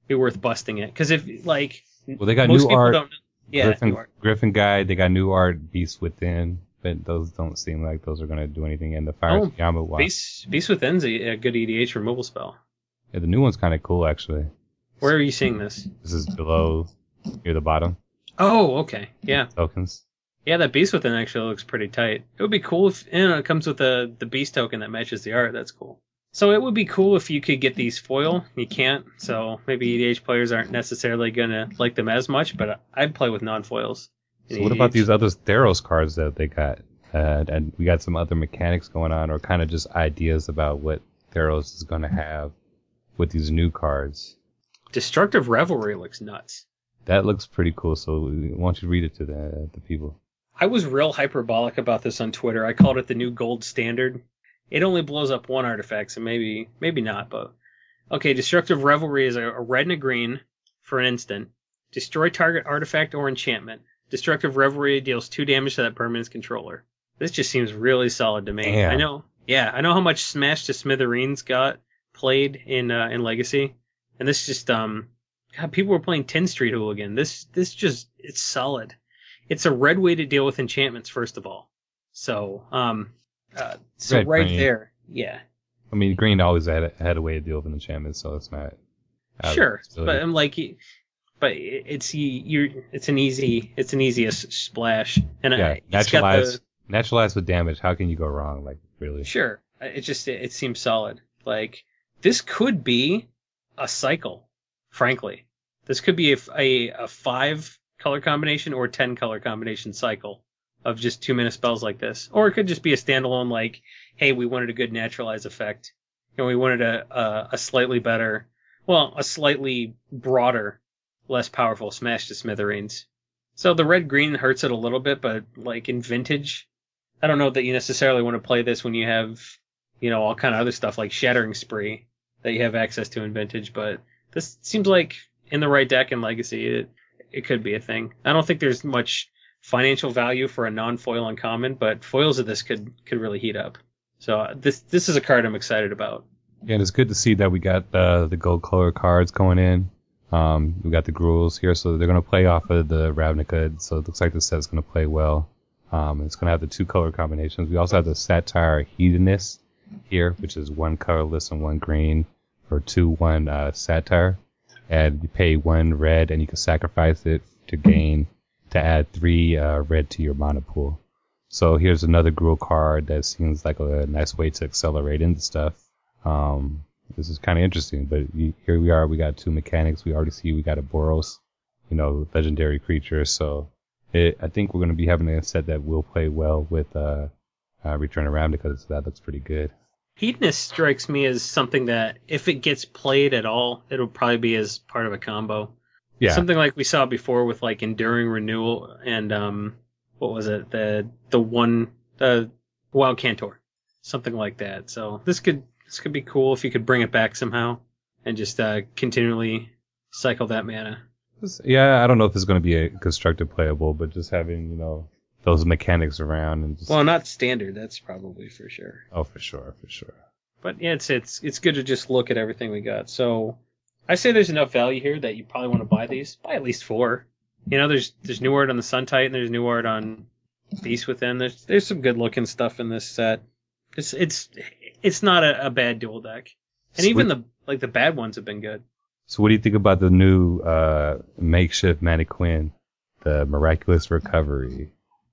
be worth busting it. Because if like Well, they got most new people art. don't. Yeah, Griffin, new art. Griffin Guide. They got new art. Beast Within. But those don't seem like those are going to do anything. And the Fire Oh, Yamawa. Beast Beast Within's a, a good E D H removal spell. Yeah, the new one's kind of cool actually. Where are you seeing this? This is below, near the bottom. Oh, okay, yeah, Tokens. yeah. That Beast Within actually looks pretty tight. It would be cool if you know, it comes with the the Beast token that matches the art. That's cool. So it would be cool if you could get these foil. You can't, so maybe E D H players aren't necessarily gonna like them as much. But I'd play with non-foils. So what about these other Theros cards that they got? Uh, and we got some other mechanics going on, or kind of just ideas about what Theros is going to have with these new cards. Destructive Revelry looks nuts. That looks pretty cool. So why don't you read it to the the people? I was real hyperbolic about this on Twitter. I called it the new gold standard. It only blows up one artifact, so maybe maybe not. But okay, Destructive Revelry is a, a red and a green for an instant. Destroy target artifact or enchantment. Destructive Revelry deals two damage to that permanent's controller. This just seems really solid to me. Damn. I know, yeah, I know how much Smash to Smithereens got played in uh, in Legacy, and this just um, God, people were playing Tin Street Hooligan. This this just it's solid. It's a red way to deal with enchantments first of all. So um, uh, so Red, right green. there, yeah, I mean, green always had a, had a way to deal with enchantments, so it's not. out of sure, possibility. but I'm like. But it's you. It's an easy. It's an easiest splash, and yeah, I, it's got naturalize, the, naturalize with damage. How can you go wrong? Like really? Sure. It just it, it seems solid. Like this could be a cycle. Frankly, this could be a, a, a five color combination or ten color combination cycle of just two mana spells like this, or it could just be a standalone. Like, hey, we wanted a good naturalize effect, and we wanted a a, a slightly better, well, a slightly broader, less powerful Smash to Smithereens. So the red green hurts it a little bit, but like in Vintage, I don't know that you necessarily want to play this when you have, you know, all kind of other stuff like Shattering Spree that you have access to in Vintage. But this seems like in the right deck in Legacy, it it could be a thing. I don't think there's much financial value for a non-foil uncommon, but foils of this could could really heat up. So uh, this this is a card I'm excited about. Yeah, and it's good to see that we got uh, the gold color cards going in. Um, we got the Gruels here, so they're going to play off of the Ravnica, so it looks like the set's going to play well. Um, it's going to have the two color combinations. We also have the Satire Hedonist here, which is one colorless and one green for two one uh, Satire. And you pay one red, and you can sacrifice it to gain, to add three uh, red to your mana pool. So here's another Gruul card that seems like a nice way to accelerate into stuff. Um, This is kind of interesting, but you, here we are. We got two mechanics. We already see we got a Boros, you know, legendary creature. So it, I think we're going to be having a set that will play well with uh, uh, Return of Ravnica because that looks pretty good. Hedonist strikes me as something that if it gets played at all, it'll probably be as part of a combo. Yeah. Something like we saw before with like Enduring Renewal and um, what was it? The the one the Wild Cantor, something like that. So this could. This could be cool if you could bring it back somehow and just uh, continually cycle that mana. Yeah, I don't know if it's going to be a constructive playable, but just having, you know, those mechanics around and just... Well, not standard, that's probably for sure. Oh, for sure, for sure. But yeah, it's it's it's good to just look at everything we got. So I say there's enough value here that you probably want to buy these. Buy at least four. You know, there's there's new art on the Sun Titan, there's new art on Beast Within. There's there's some good looking stuff in this set. It's it's it's not a, a bad dual deck, and Sweet. even the like the bad ones have been good. So what do you think about the new uh, makeshift mannequin, the Miraculous Recovery?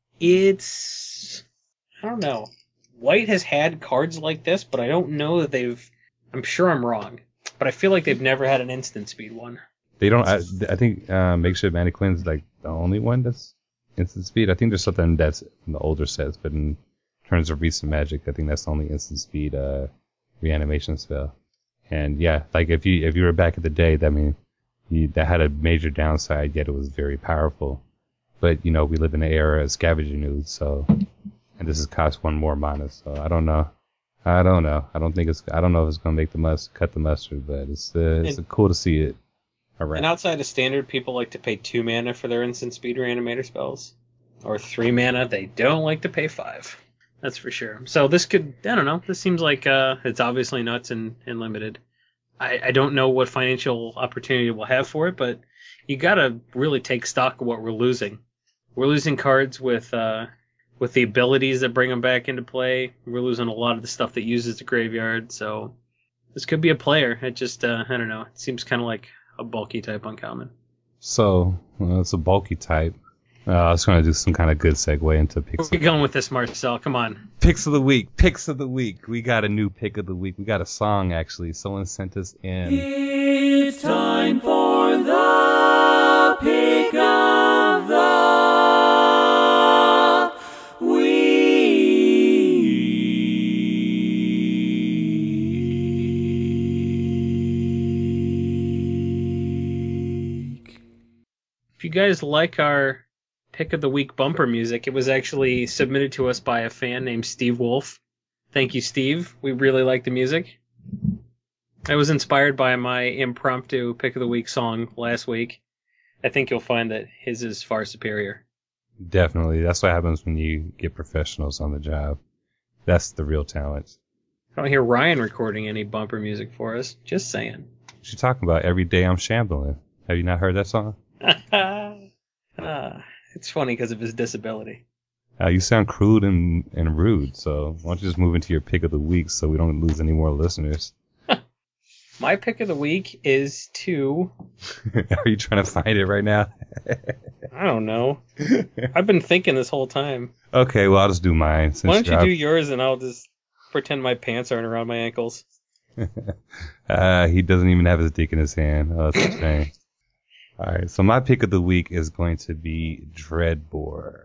It's I don't know. White has had cards like this, but I don't know that they've. I'm sure I'm wrong, but I feel like they've never had an instant speed one. They don't. I, I think uh, makeshift mannequin's like the only one that's instant speed. I think there's something that's in the older sets, but in terms of recent Magic, I think that's the only instant speed uh, reanimation spell. And yeah, like if you if you were back in the day, that I mean, you, that had a major downside, yet it was very powerful. But you know, we live in an era of scavenging ooze, so and this is cost one more mana, so I don't know. I don't know. I don't think it's. I don't know if it's gonna make the must cut the mustard, but it's uh, it's and, cool to see it around. And outside of standard, people like to pay two mana for their instant speed reanimator spells, or three mana. They don't like to pay five. That's for sure. So this could, I don't know, this seems like uh, it's obviously nuts and, and limited. I, I don't know what financial opportunity we'll have for it, but you gotta really take stock of what we're losing. We're losing cards with uh, with the abilities that bring them back into play. We're losing a lot of the stuff that uses the graveyard, so this could be a player. It just, uh, I don't know, it seems kind of like a bulky type uncommon. So, well, it's a bulky type. Uh, I was going to do some kind of good segue into picks. Where are we going with this, Marcel? Come on. Picks of the week. Picks of the week. We got a new pick of the week. We got a song, actually. Someone sent us in. It's time for the pick of the week. If you guys like our pick of the week bumper music, it was actually submitted to us by a fan named Steve Wolf. Thank you, Steve. We really like the music. I was inspired by my impromptu pick of the week song last week. I think you'll find that his is far superior. Definitely. That's what happens when you get professionals on the job. That's the real talent. I don't hear Ryan recording any bumper music for us. Just saying. What you talking about? Every day I'm shambling. Have you not heard that song? uh, it's funny because of his disability. Uh, you sound crude and, and rude, so why don't you just move into your pick of the week so we don't lose any more listeners? My pick of the week is to... Are you trying to find it right now? I don't know. I've been thinking this whole time. Okay, well, I'll just do mine. Why don't you do yours and I'll just pretend my pants aren't around my ankles? uh, he doesn't even have his dick in his hand. Oh, that's a shame. All right, so my pick of the week is going to be Dreadbore.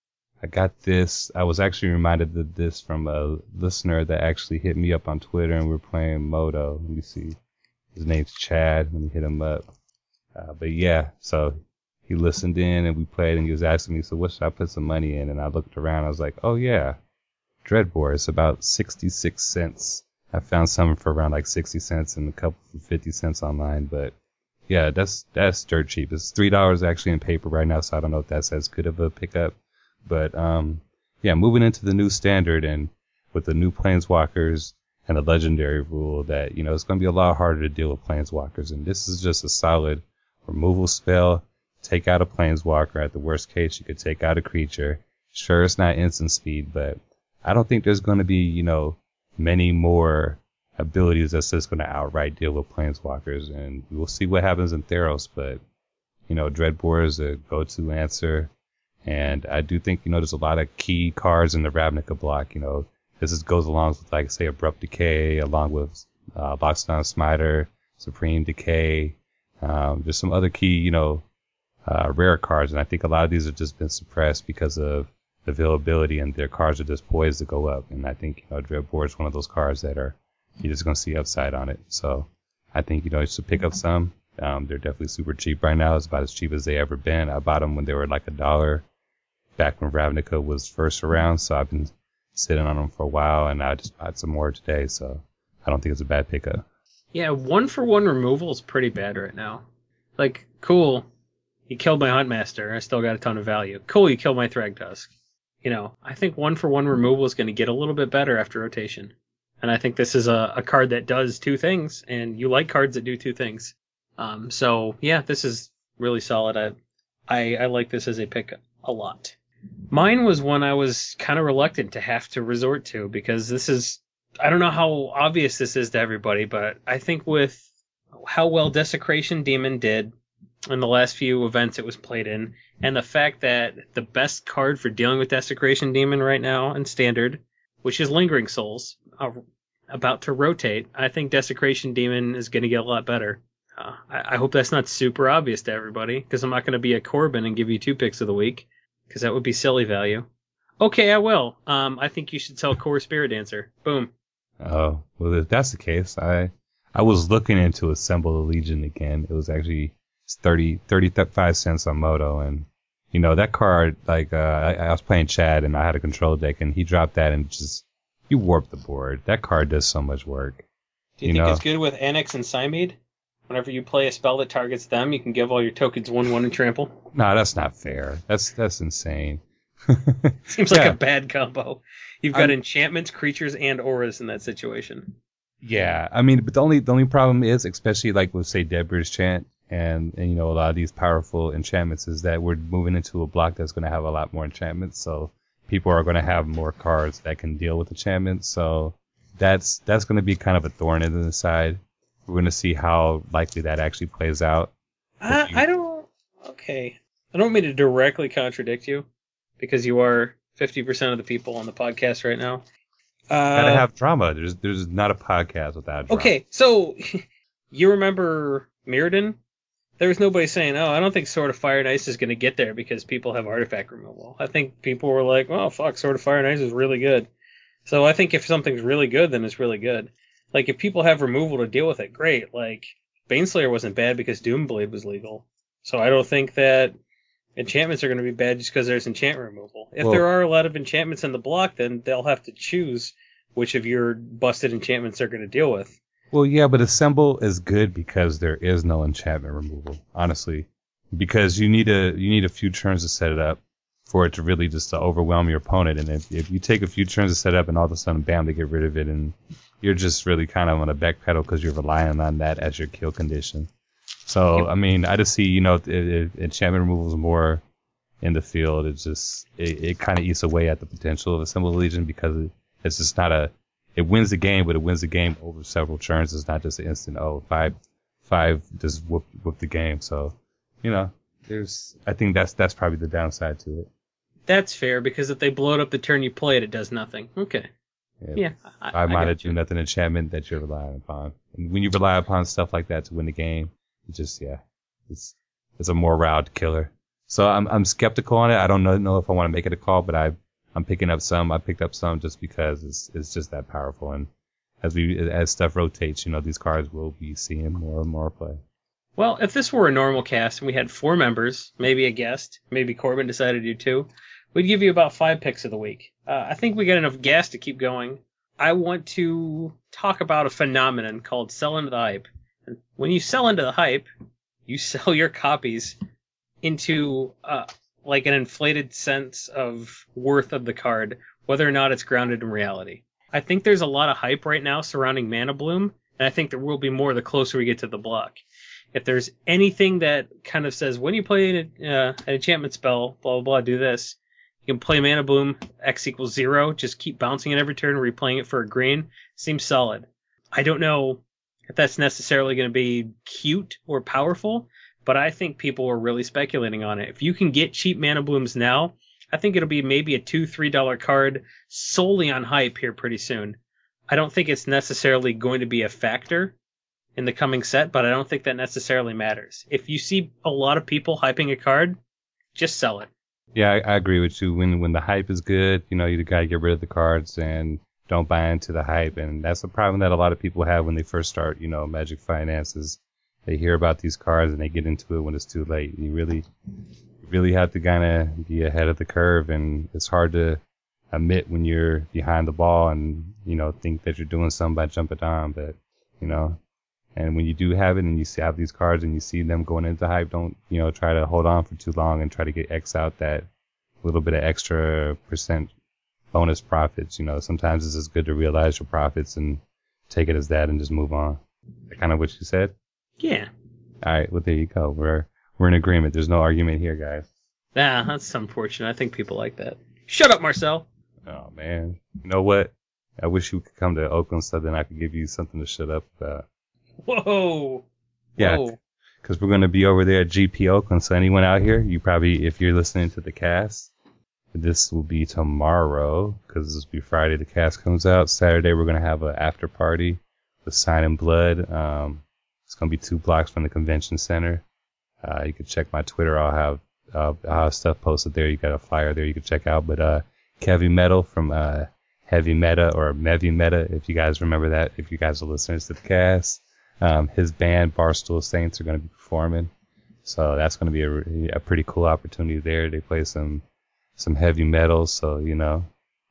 I got this. I was actually reminded of this from a listener that actually hit me up on Twitter, and we were playing Moto. Let me see. His name's Chad. Let me hit him up. Uh, but yeah, so he listened in, and we played, and he was asking me, so what should I put some money in? And I looked around. I was like, oh, yeah, Dreadbore. It's about sixty-six cents. I found some for around like sixty cents and a couple for fifty cents online, but yeah, that's that's dirt cheap. It's three dollars actually in paper right now, so I don't know if that's as good of a pickup. But um, yeah, moving into the new standard and with the new Planeswalkers and the legendary rule that, you know, it's going to be a lot harder to deal with Planeswalkers. And this is just a solid removal spell. Take out a Planeswalker. At the worst case, you could take out a creature. Sure, it's not instant speed, but I don't think there's going to be, you know, many more abilities that's just going to outright deal with Planeswalkers. And we'll see what happens in Theros, but, you know, Dreadbore is a go-to answer. And I do think, you know, there's a lot of key cards in the Ravnica block. You know, this is, goes along with, like, say, Abrupt Decay, along with uh, Lockstone Smiter, Supreme Decay. Um, there's some other key, you know, uh, rare cards. And I think a lot of these have just been suppressed because of availability, and their cards are just poised to go up. And I think, you know, Dreadbore is one of those cards that are, you're just going to see upside on it. So I think, you know, you should pick up some. Um, they're definitely super cheap right now. It's about as cheap as they ever been. I bought them when they were like a dollar back when Ravnica was first around. So I've been sitting on them for a while, and I just bought some more today. So I don't think it's a bad pickup. Yeah, one for one removal is pretty bad right now. Like, cool, you killed my Huntmaster. I still got a ton of value. Cool, you killed my Thragtusk. You know, I think one for one removal is going to get a little bit better after rotation. And I think this is a, a card that does two things, and you like cards that do two things. Um, so yeah, this is really solid. I, I, I like this as a pick a lot. Mine was one I was kind of reluctant to have to resort to because this is, I don't know how obvious this is to everybody, but I think with how well Desecration Demon did in the last few events it was played in, and the fact that the best card for dealing with Desecration Demon right now in Standard, which is Lingering Souls, uh, about to rotate, I think Desecration Demon is going to get a lot better. Uh, I, I hope that's not super obvious to everybody, because I'm not going to be a Corbin and give you two picks of the week, because that would be silly value. Okay, I will. Um, I think you should sell Core Spirit Dancer. Boom. Oh, well, if that's the case, I I was looking into Assemble the Legion again. It was actually thirty, thirty-five cents on Moto, and, you know, that card, like, uh, I, I was playing Chad, and I had a control deck, and he dropped that, and just, you warped the board. That card does so much work. Do you, you think know? It's good with Annex and Cymede? Whenever you play a spell that targets them, you can give all your tokens one one and trample? No, that's not fair. That's that's insane. Seems like yeah. a bad combo. You've got I'm, enchantments, creatures, and auras in that situation. Yeah, I mean, but the only the only problem is, especially like with say Deadbeard's Chant and, and you know a lot of these powerful enchantments, is that we're moving into a block that's going to have a lot more enchantments. So people are going to have more cards that can deal with enchantments. So that's that's going to be kind of a thorn in the side. We're going to see how likely that actually plays out. I, I don't. Okay, I don't mean to directly contradict you, because you are fifty percent of the people on the podcast right now. Uh, Gotta have drama. There's there's not a podcast without drama. Okay, so you remember Mirrodin? There was nobody saying, "Oh, I don't think Sword of Fire and Ice is going to get there because people have artifact removal." I think people were like, "Oh, fuck, Sword of Fire and Ice is really good." So I think if something's really good, then it's really good. Like if people have removal to deal with it, great. Like Baneslayer wasn't bad because Doomblade was legal. So I don't think that enchantments are going to be bad just because there's enchant removal. If Well, there are a lot of enchantments in the block, then they'll have to choose which of your busted enchantments they're going to deal with. Well, yeah, but Assemble is good because there is no enchantment removal, honestly. Because you need a you need a few turns to set it up for it to really just to overwhelm your opponent. And if, if you take a few turns to set up and all of a sudden, bam, they get rid of it, and you're just really kind of on a back pedal because you're relying on that as your kill condition. So, I mean, I just see, you know, if, if enchantment removal is more in the field, it's just, it, it kind of eats away at the potential of Assemble the Legion because it, it's just not a, it wins the game, but it wins the game over several turns. It's not just an instant, oh, five, five, just whoop, whoop the game. So, you know, there's, I think that's, that's probably the downside to it. That's fair, because if they blow it up the turn you play it, it does nothing. Okay. Yeah. Yeah. I, I, I might got have you. do nothing enchantment that you're relying upon. And when you rely upon stuff like that to win the game, it just, yeah, it's, it's a more riled killer. So I'm, I'm skeptical on it. I don't know, know if I want to make it a call, but I, I'm picking up some. I picked up some just because it's, it's just that powerful. And as we, as stuff rotates, you know, these cards will be seeing more and more play. Well, if this were a normal cast and we had four members, maybe a guest, maybe Corbin decided to do two, we'd give you about five picks of the week. Uh, I think we got enough gas to keep going. I want to talk about a phenomenon called sell into the hype. And when you sell into the hype, you sell your copies into uh, like an inflated sense of worth of the card, whether or not it's grounded in reality. I think there's a lot of hype right now surrounding Mana Bloom, and I think there will be more the closer we get to the block. If there's anything that kind of says, when you play an, uh, an enchantment spell, blah, blah, blah, do this, you can play Mana Bloom, X equals zero, just keep bouncing it every turn, replaying it for a green, seems solid. I don't know if that's necessarily going to be cute or powerful, but I think people are really speculating on it. If you can get cheap Mana Blooms now, I think it'll be maybe a two dollars, three dollars card solely on hype here pretty soon. I don't think it's necessarily going to be a factor in the coming set, but I don't think that necessarily matters. If you see a lot of people hyping a card, just sell it. Yeah, I, I agree with you. When when the hype is good, you know, you gotta get rid of the cards and don't buy into the hype. And that's the problem that a lot of people have when they first start, you know, Magic Finances. They hear about these cards and they get into it when it's too late. You really, really have to kind of be ahead of the curve, and it's hard to admit when you're behind the ball and, you know, think that you're doing something by jumping on. But, you know, and when you do have it and you see, have these cards and you see them going into hype, don't, you know, try to hold on for too long and try to get X out that little bit of extra percent bonus profits. You know, sometimes it's just good to realize your profits and take it as that and just move on. That kind of what you said? Yeah. All right. Well, there you go. We're, we're in agreement. There's no argument here, guys. Nah, that's unfortunate. I think people like that. Shut up, Marcel. Oh, man. You know what? I wish you could come to Oakland so then I could give you something to shut up about. Whoa. Yeah, Whoa. because we're going to be over there at G P Oakland. So anyone out here, you probably, if you're listening to the cast, this will be tomorrow because this will be Friday. The cast comes out. Saturday, we're going to have an after party with Sign in Blood. Um, it's going to be two blocks from the convention center. Uh, you can check my Twitter. I'll have, uh, I'll have stuff posted there. You got a flyer there you can check out. But uh, Kevin Metal from uh, Heavy Meta or Mevi Meta, if you guys remember that, if you guys are listeners to the cast. Um, his band, Barstool Saints, are going to be performing. So that's going to be a, a pretty cool opportunity there. They play some some heavy metal, so, you know,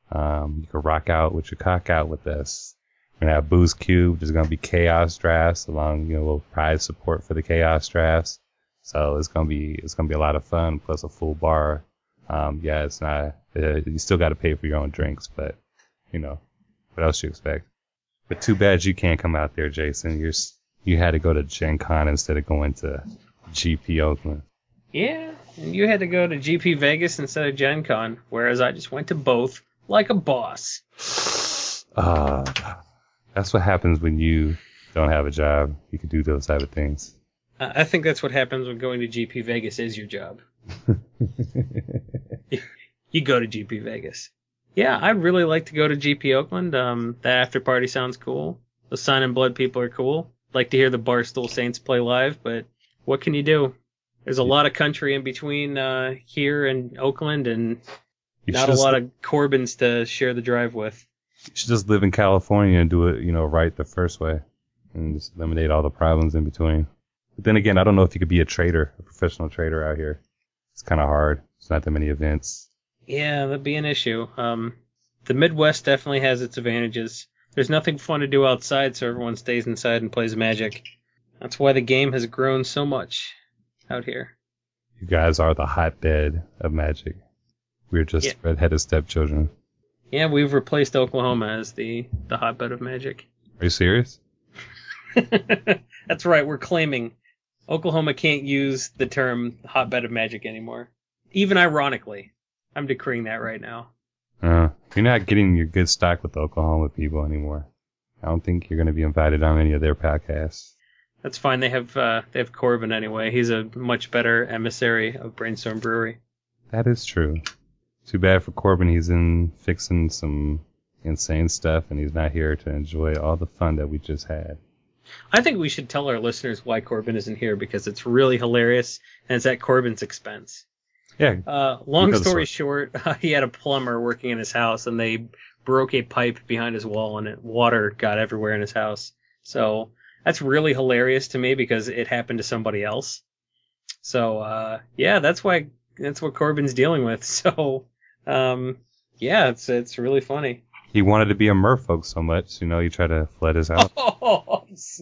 um, you can rock out with your cock out with us. We're going to have Booze Cube. There's going to be Chaos Drafts along, you know, a little prize support for the Chaos Drafts. So it's going to be it's going to be a lot of fun, plus a full bar. Um, yeah, it's not, uh, you still got to pay for your own drinks, but, you know, what else you expect? But too bad you can't come out there, Jason. You're s- you had to go to Gen Con instead of going to G P Oakland. Yeah, and you had to go to G P Vegas instead of Gen Con, whereas I just went to both like a boss. Uh, that's what happens when you don't have a job. You can do those type of things. Uh, I think that's what happens when going to G P Vegas is your job. You go to G P Vegas. Yeah, I'd really like to go to G P Oakland. Um, the after party sounds cool. The Sign and Blood people are cool. Like to hear the Barstool Saints play live, but what can you do? There's a lot of country in between uh, here and Oakland, and You not should a just- lot of Corbins to share the drive with. You should just live in California and do it, you know, right the first way, and just eliminate all the problems in between. But then again, I don't know if you could be a trader, a professional trader out here. It's kind of hard. It's not that many events. Yeah, that'd be an issue. Um, the Midwest definitely has its advantages. There's nothing fun to do outside, so everyone stays inside and plays Magic. That's why the game has grown so much out here. You guys are the hotbed of Magic. We're just Yeah. redheaded stepchildren. Yeah, we've replaced Oklahoma as the, the hotbed of Magic. Are you serious? That's right, we're claiming Oklahoma can't use the term hotbed of Magic anymore. Even ironically. I'm decreeing that right now. Uh, you're not getting your good stock with the Oklahoma people anymore. I don't think you're going to be invited on any of their podcasts. That's fine, they have uh, they have Corbin anyway. He's a much better emissary of Brainstorm Brewery. That is true. Too bad for Corbin. He's in fixing some insane stuff, and he's not here to enjoy all the fun that we just had. I think we should tell our listeners why Corbin isn't here, because it's really hilarious, and it's at Corbin's expense. Yeah. Uh, long Because- story short, he had a plumber working in his house, and they broke a pipe behind his wall, and it, water got everywhere in his house. So that's really hilarious to me because it happened to somebody else. So uh, yeah, that's why that's what Corbin's dealing with. So um, yeah, it's it's really funny. He wanted to be a merfolk so much, you know, he tried to flood his house. Oh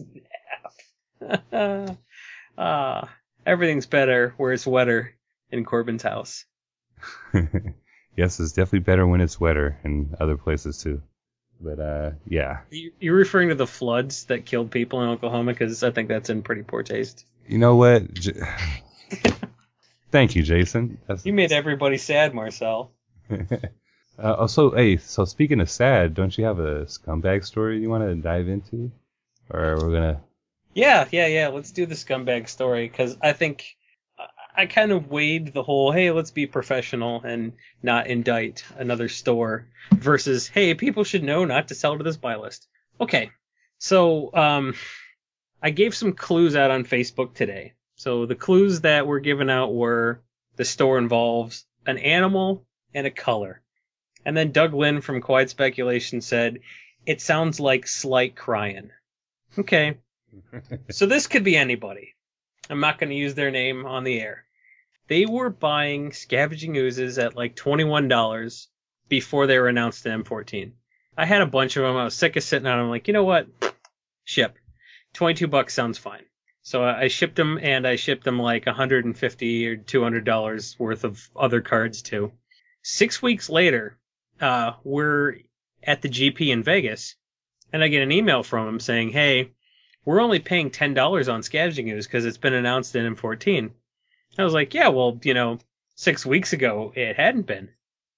snap! Ah, everything's better where it's wetter in Corbin's house. Yes, it's definitely better when it's wetter and other places too. But uh, yeah. You- You're referring to the floods that killed people in Oklahoma? Because I think that's in pretty poor taste. You know what? J- Thank you, Jason. That's, You made everybody sad, Marcel. uh, oh, so hey, so speaking of sad, don't you have a scumbag story you want to dive into, or we're gonna? Yeah, yeah, yeah. Let's do the scumbag story because I think I I kind of weighed the whole, hey, let's be professional and not indict another store versus, hey, people should know not to sell to this buy list. Okay, so um, I gave some clues out on Facebook today. So the clues that were given out were the store involves an animal and a color. And then Doug Lynn from Quiet Speculation said, it sounds like slight crying. Okay. So this could be anybody. I'm not going to use their name on the air. They were buying Scavenging Oozes at like twenty-one dollars before they were announced in M fourteen. I had a bunch of them. I was sick of sitting on them. I'm like, you know what? Ship. twenty-two bucks sounds fine. So I shipped them, and I shipped them like one hundred fifty or two hundred dollars worth of other cards too. Six weeks later, uh, we're at the G P in Vegas, and I get an email from him saying, hey, we're only paying ten dollars on Scavenging Ooze because it's been announced in M fourteen. I was like, yeah, well, you know, six weeks ago it hadn't been.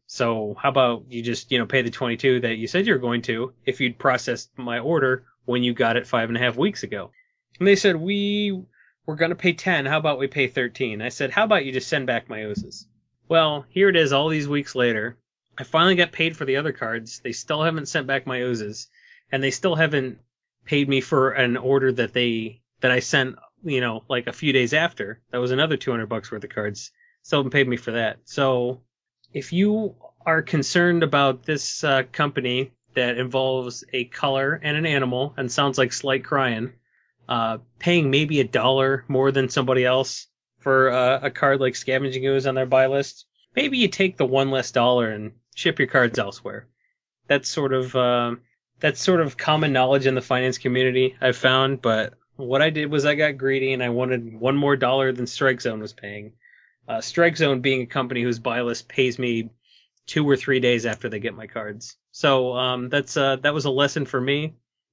So how about you just, you know, pay the twenty-two that you said you were going to if you'd processed my order when you got it five and a half weeks ago. And they said, we were going to pay ten. How about we pay thirteen? I said, how about you just send back my oozes? Well, here it is all these weeks later. I finally got paid for the other cards. They still haven't sent back my oozes. And they still haven't paid me for an order that they that I sent, you know, like a few days after. That was another two hundred bucks worth of cards. Still haven't paid me for that. So if you are concerned about this uh, company that involves a color and an animal and sounds like slight crying, uh, paying maybe a dollar more than somebody else for uh, a card like Scavenging Ooze on their buy list, maybe you take the one less dollar and ship your cards elsewhere. That's sort of uh, that's sort of common knowledge in the finance community, I've found. But what I did was I got greedy and I wanted one more dollar than Strike Zone was paying. Uh, Strike Zone being a company whose buy list pays me two or three days after they get my cards. So um, that's uh, that was a lesson for me.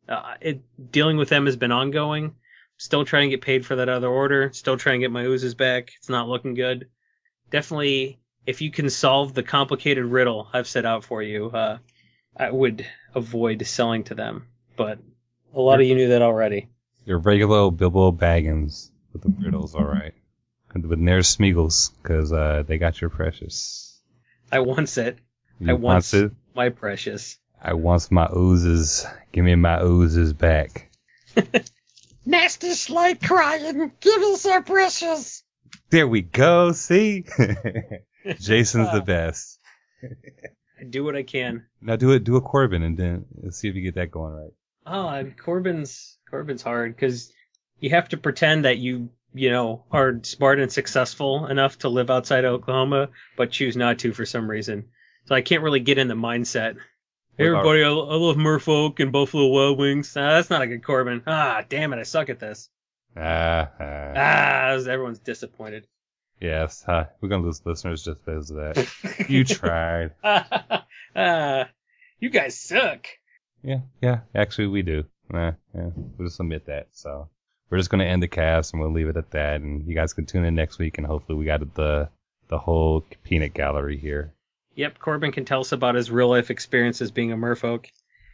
Uh, it dealing with them has been ongoing. Still trying to get paid for that other order. Still trying to get my oozes back. It's not looking good. Definitely, if you can solve the complicated riddle I've set out for you, uh, I would avoid selling to them. But a lot of you knew that already. Your regular old Bilbo Baggins with the riddles, all right. But there's Smeagol's, because uh, they got your precious. I wants it. You I wants it? my precious. I wants my oozes. Give me my oozes back. Nasty slide crying. Give us our precious. There we go. See? Jason's the best. I do what I can. Now do it. Do a Corbin, and then let's see if you get that going right. Oh, and Corbin's Corbin's hard because you have to pretend that you you know are smart and successful enough to live outside Oklahoma, but choose not to for some reason. So I can't really get in the mindset. Hey everybody, I, I love Merfolk and Buffalo Wild Wings. Ah, that's not a good Corbin. Ah, damn it, I suck at this. Ah, ah. Ah, everyone's disappointed. Yes, uh, we're gonna lose listeners just because of that. You tried. Ah, you guys suck. Yeah, yeah, actually we do. Eh, yeah, we'll just admit that. So we're just gonna end the cast and we'll leave it at that. And you guys can tune in next week and hopefully we got the the whole peanut gallery here. Yep, Corbin can tell us about his real life experiences being a merfolk.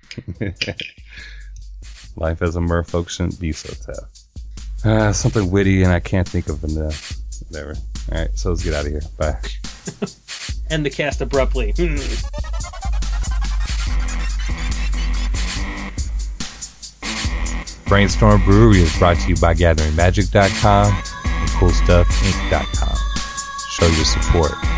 Life as a merfolk shouldn't be so tough. Uh, something witty and I can't think of enough. Whatever. All right, so let's get out of here. Bye. End the cast abruptly. Hmm. Brainstorm Brewery is brought to you by Gathering Magic dot com and Cool Stuff Inc dot com. Show your support.